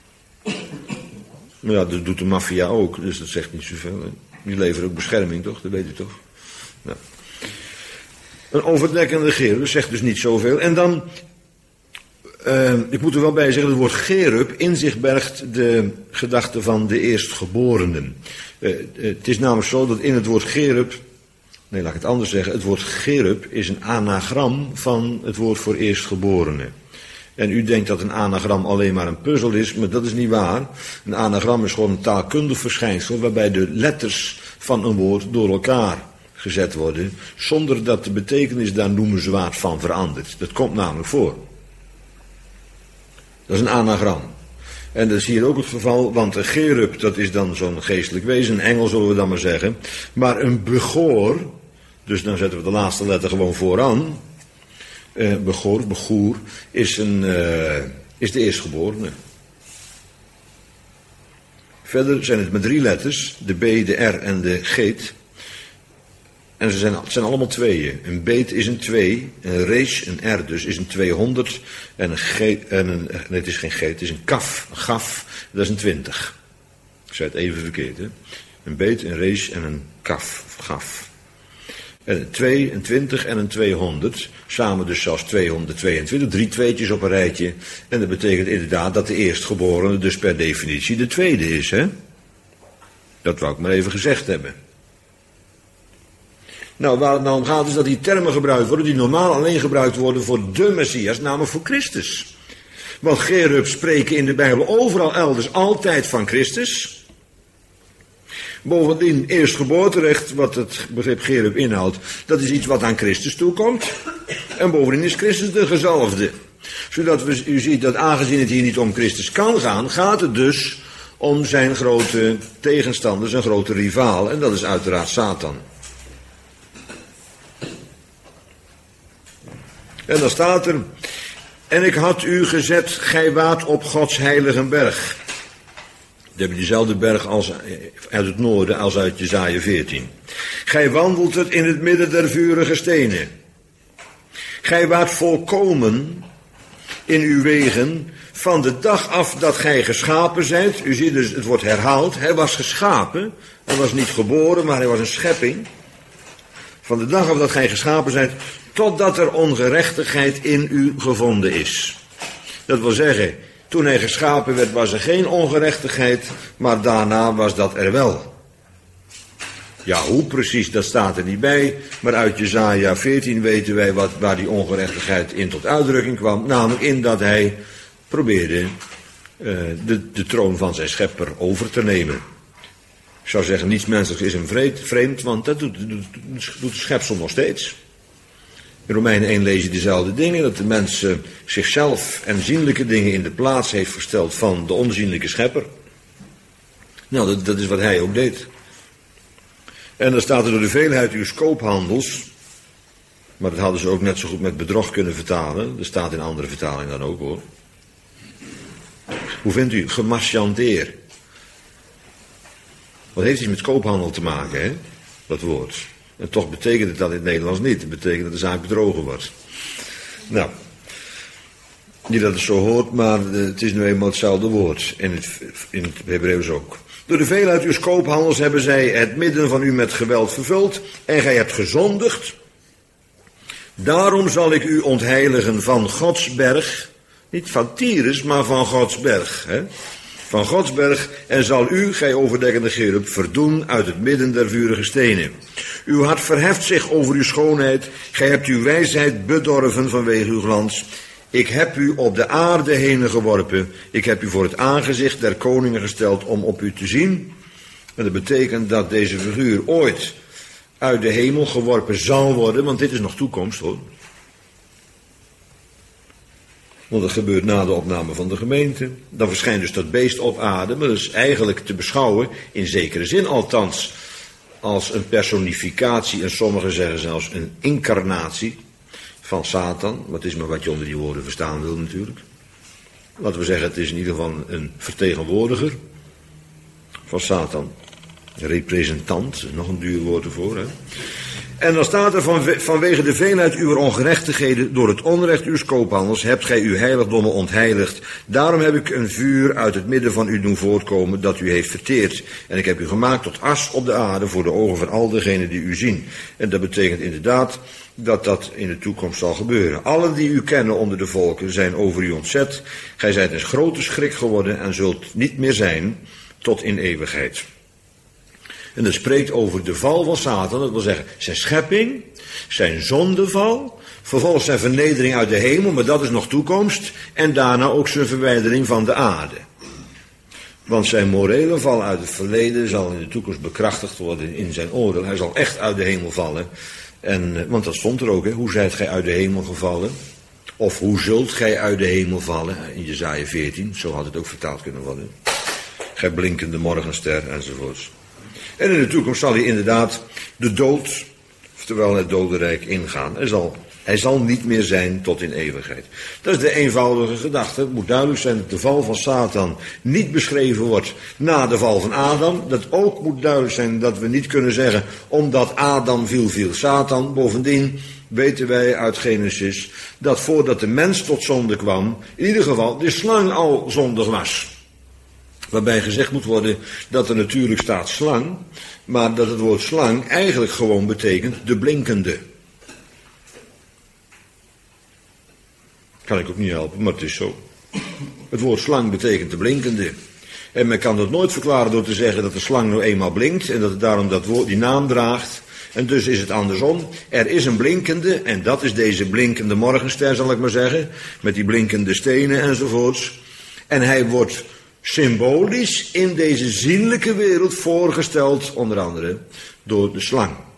Maar ja, dat doet de maffia ook, dus dat zegt niet zoveel. Hè? Die leveren ook bescherming, toch? Dat weet u toch? Nou. Een overdekkende cherub, dat zegt dus niet zoveel. En dan, ik moet er wel bij zeggen, het woord cherub in zich bergt de gedachte van de eerstgeborenen. Het is namelijk zo dat in het woord cherub, nee, laat ik het anders zeggen, het woord cherub is een anagram van het woord voor eerstgeborene. En u denkt dat een anagram alleen maar een puzzel is, maar dat is niet waar. Een anagram is gewoon een taalkundig verschijnsel waarbij de letters van een woord door elkaar gezet worden, zonder dat de betekenis daar noemenswaard van verandert. Dat komt namelijk voor. Dat is een anagram. En dat is hier ook het geval, want een cherub, dat is dan zo'n geestelijk wezen, een engel zullen we dan maar zeggen. Maar een begoor, dus dan zetten we de laatste letter gewoon vooraan. Begoor, is de eerstgeborene. Verder zijn het met 3 letters, de B, de R en de geet. En het zijn allemaal tweeën. Een beet is een 2, een rees, een R dus, is een 200. En een geet, nee, het is geen geet, het is een kaf, een gaf, dat is een 20. Ik zei het even verkeerd, hè. Een beet, een rees en een kaf, of gaf. En een 2, een 20 en een 200. Samen dus zelfs 222, 3 tweetjes op een rijtje. En dat betekent inderdaad dat de eerstgeborene dus per definitie de tweede is, hè. Dat wou ik maar even gezegd hebben. Nou, waar het nou om gaat is dat die termen gebruikt worden die normaal alleen gebruikt worden voor de Messias, namelijk voor Christus. Want cherubs spreken in de Bijbel overal elders altijd van Christus. Bovendien, eerstgeboorterecht, wat het begrip cherub inhoudt, dat is iets wat aan Christus toekomt. En bovendien is Christus de gezalfde. Zodat u ziet dat aangezien het hier niet om Christus kan gaan, gaat het dus om zijn grote tegenstander, zijn grote rivaal. En dat is uiteraard Satan. En dan staat er, en ik had u gezet, gij waart op Gods heilige berg. Dan heb je diezelfde berg als uit het noorden als uit Jesaja 14. Gij wandelt het in het midden der vurige stenen. Gij waart volkomen in uw wegen van de dag af dat gij geschapen zijt. U ziet dus, het wordt herhaald. Hij was geschapen. Hij was niet geboren, maar hij was een schepping. Van de dag af dat gij geschapen zijt, totdat er ongerechtigheid in u gevonden is. Dat wil zeggen, toen hij geschapen werd was er geen ongerechtigheid, maar daarna was dat er wel. Ja, hoe precies, dat staat er niet bij, maar uit Jesaja 14 weten wij waar die ongerechtigheid in tot uitdrukking kwam. Namelijk in dat hij probeerde de troon van zijn schepper over te nemen. Ik zou zeggen, niets menselijks is hem vreemd, want dat doet de schepsel nog steeds. In Romeinen 1 lees je dezelfde dingen, dat de mens zichzelf en zienlijke dingen in de plaats heeft gesteld van de onzienlijke schepper. Nou, dat is wat hij ook deed. En dan staat er door de veelheid uw koophandels, maar dat hadden ze ook net zo goed met bedrog kunnen vertalen. Dat staat in andere vertalingen dan ook hoor. Hoe vindt u? Gemarchandeer. Wat heeft iets met koophandel te maken, hè? Dat woord. En toch betekent het dat in het Nederlands niet. Het betekent dat de zaak bedrogen wordt. Nou, niet dat het zo hoort, maar het is nu eenmaal hetzelfde woord. In het Hebreeuws ook. Door de veelheid uw koophandels hebben zij het midden van u met geweld vervuld. En gij hebt gezondigd. Daarom zal ik u ontheiligen van Gods berg. Niet van Tyrus, maar van Gods berg. Hè? Van Gods berg. En zal u, gij overdekkende cherub, verdoen uit het midden der vurige stenen. Uw hart verheft zich over uw schoonheid. Gij hebt uw wijsheid bedorven vanwege uw glans. Ik heb u op de aarde heen geworpen. Ik heb u voor het aangezicht der koningen gesteld om op u te zien. En dat betekent dat deze figuur ooit uit de hemel geworpen zal worden. Want dit is nog toekomst hoor. Want dat gebeurt na de opname van de gemeente. Dan verschijnt dus dat beest op aarde. Maar dat is eigenlijk te beschouwen, in zekere zin althans, als een personificatie. En sommigen zeggen zelfs een incarnatie van Satan. Maar het is maar wat je onder die woorden verstaan wil natuurlijk. Laten we zeggen, het is in ieder geval een vertegenwoordiger van Satan. Representant, nog een duur woord ervoor. Hè? En dan staat er vanwege de veelheid uw ongerechtigheden door het onrecht uw koophandels hebt gij uw heiligdommen ontheiligd. Daarom heb ik een vuur uit het midden van u doen voortkomen dat u heeft verteerd. En ik heb u gemaakt tot as op de aarde voor de ogen van al degenen die u zien. En dat betekent inderdaad dat dat in de toekomst zal gebeuren. Allen die u kennen onder de volken zijn over u ontzet. Gij zijt een grote schrik geworden en zult niet meer zijn tot in eeuwigheid. En dat spreekt over de val van Satan, dat wil zeggen zijn schepping, zijn zondeval, vervolgens zijn vernedering uit de hemel, maar dat is nog toekomst, en daarna ook zijn verwijdering van de aarde. Want zijn morele val uit het verleden zal in de toekomst bekrachtigd worden in zijn oordeel. Hij zal echt uit de hemel vallen. Want dat stond er ook, hè? Hoe zijt gij uit de hemel gevallen? Of hoe zult gij uit de hemel vallen? In Jesaja 14, zo had het ook vertaald kunnen worden. Gij blinkende morgenster enzovoorts. En in de toekomst zal hij inderdaad de dood, oftewel het dodenrijk, ingaan. Hij zal niet meer zijn tot in eeuwigheid. Dat is de eenvoudige gedachte. Het moet duidelijk zijn dat de val van Satan niet beschreven wordt na de val van Adam. Dat ook moet duidelijk zijn dat we niet kunnen zeggen, omdat Adam viel Satan. Bovendien weten wij uit Genesis dat voordat de mens tot zonde kwam, in ieder geval de slang al zondig was. Waarbij gezegd moet worden dat er natuurlijk staat slang, maar dat het woord slang eigenlijk gewoon betekent de blinkende. Kan ik ook niet helpen, maar het is zo. Het woord slang betekent de blinkende. En men kan dat nooit verklaren door te zeggen dat de slang nou eenmaal blinkt en dat het daarom dat woord die naam draagt. En dus is het andersom. Er is een blinkende en dat is deze blinkende morgenster, zal ik maar zeggen. Met die blinkende stenen enzovoorts. En hij wordt symbolisch in deze zienlijke wereld voorgesteld, onder andere door de slang.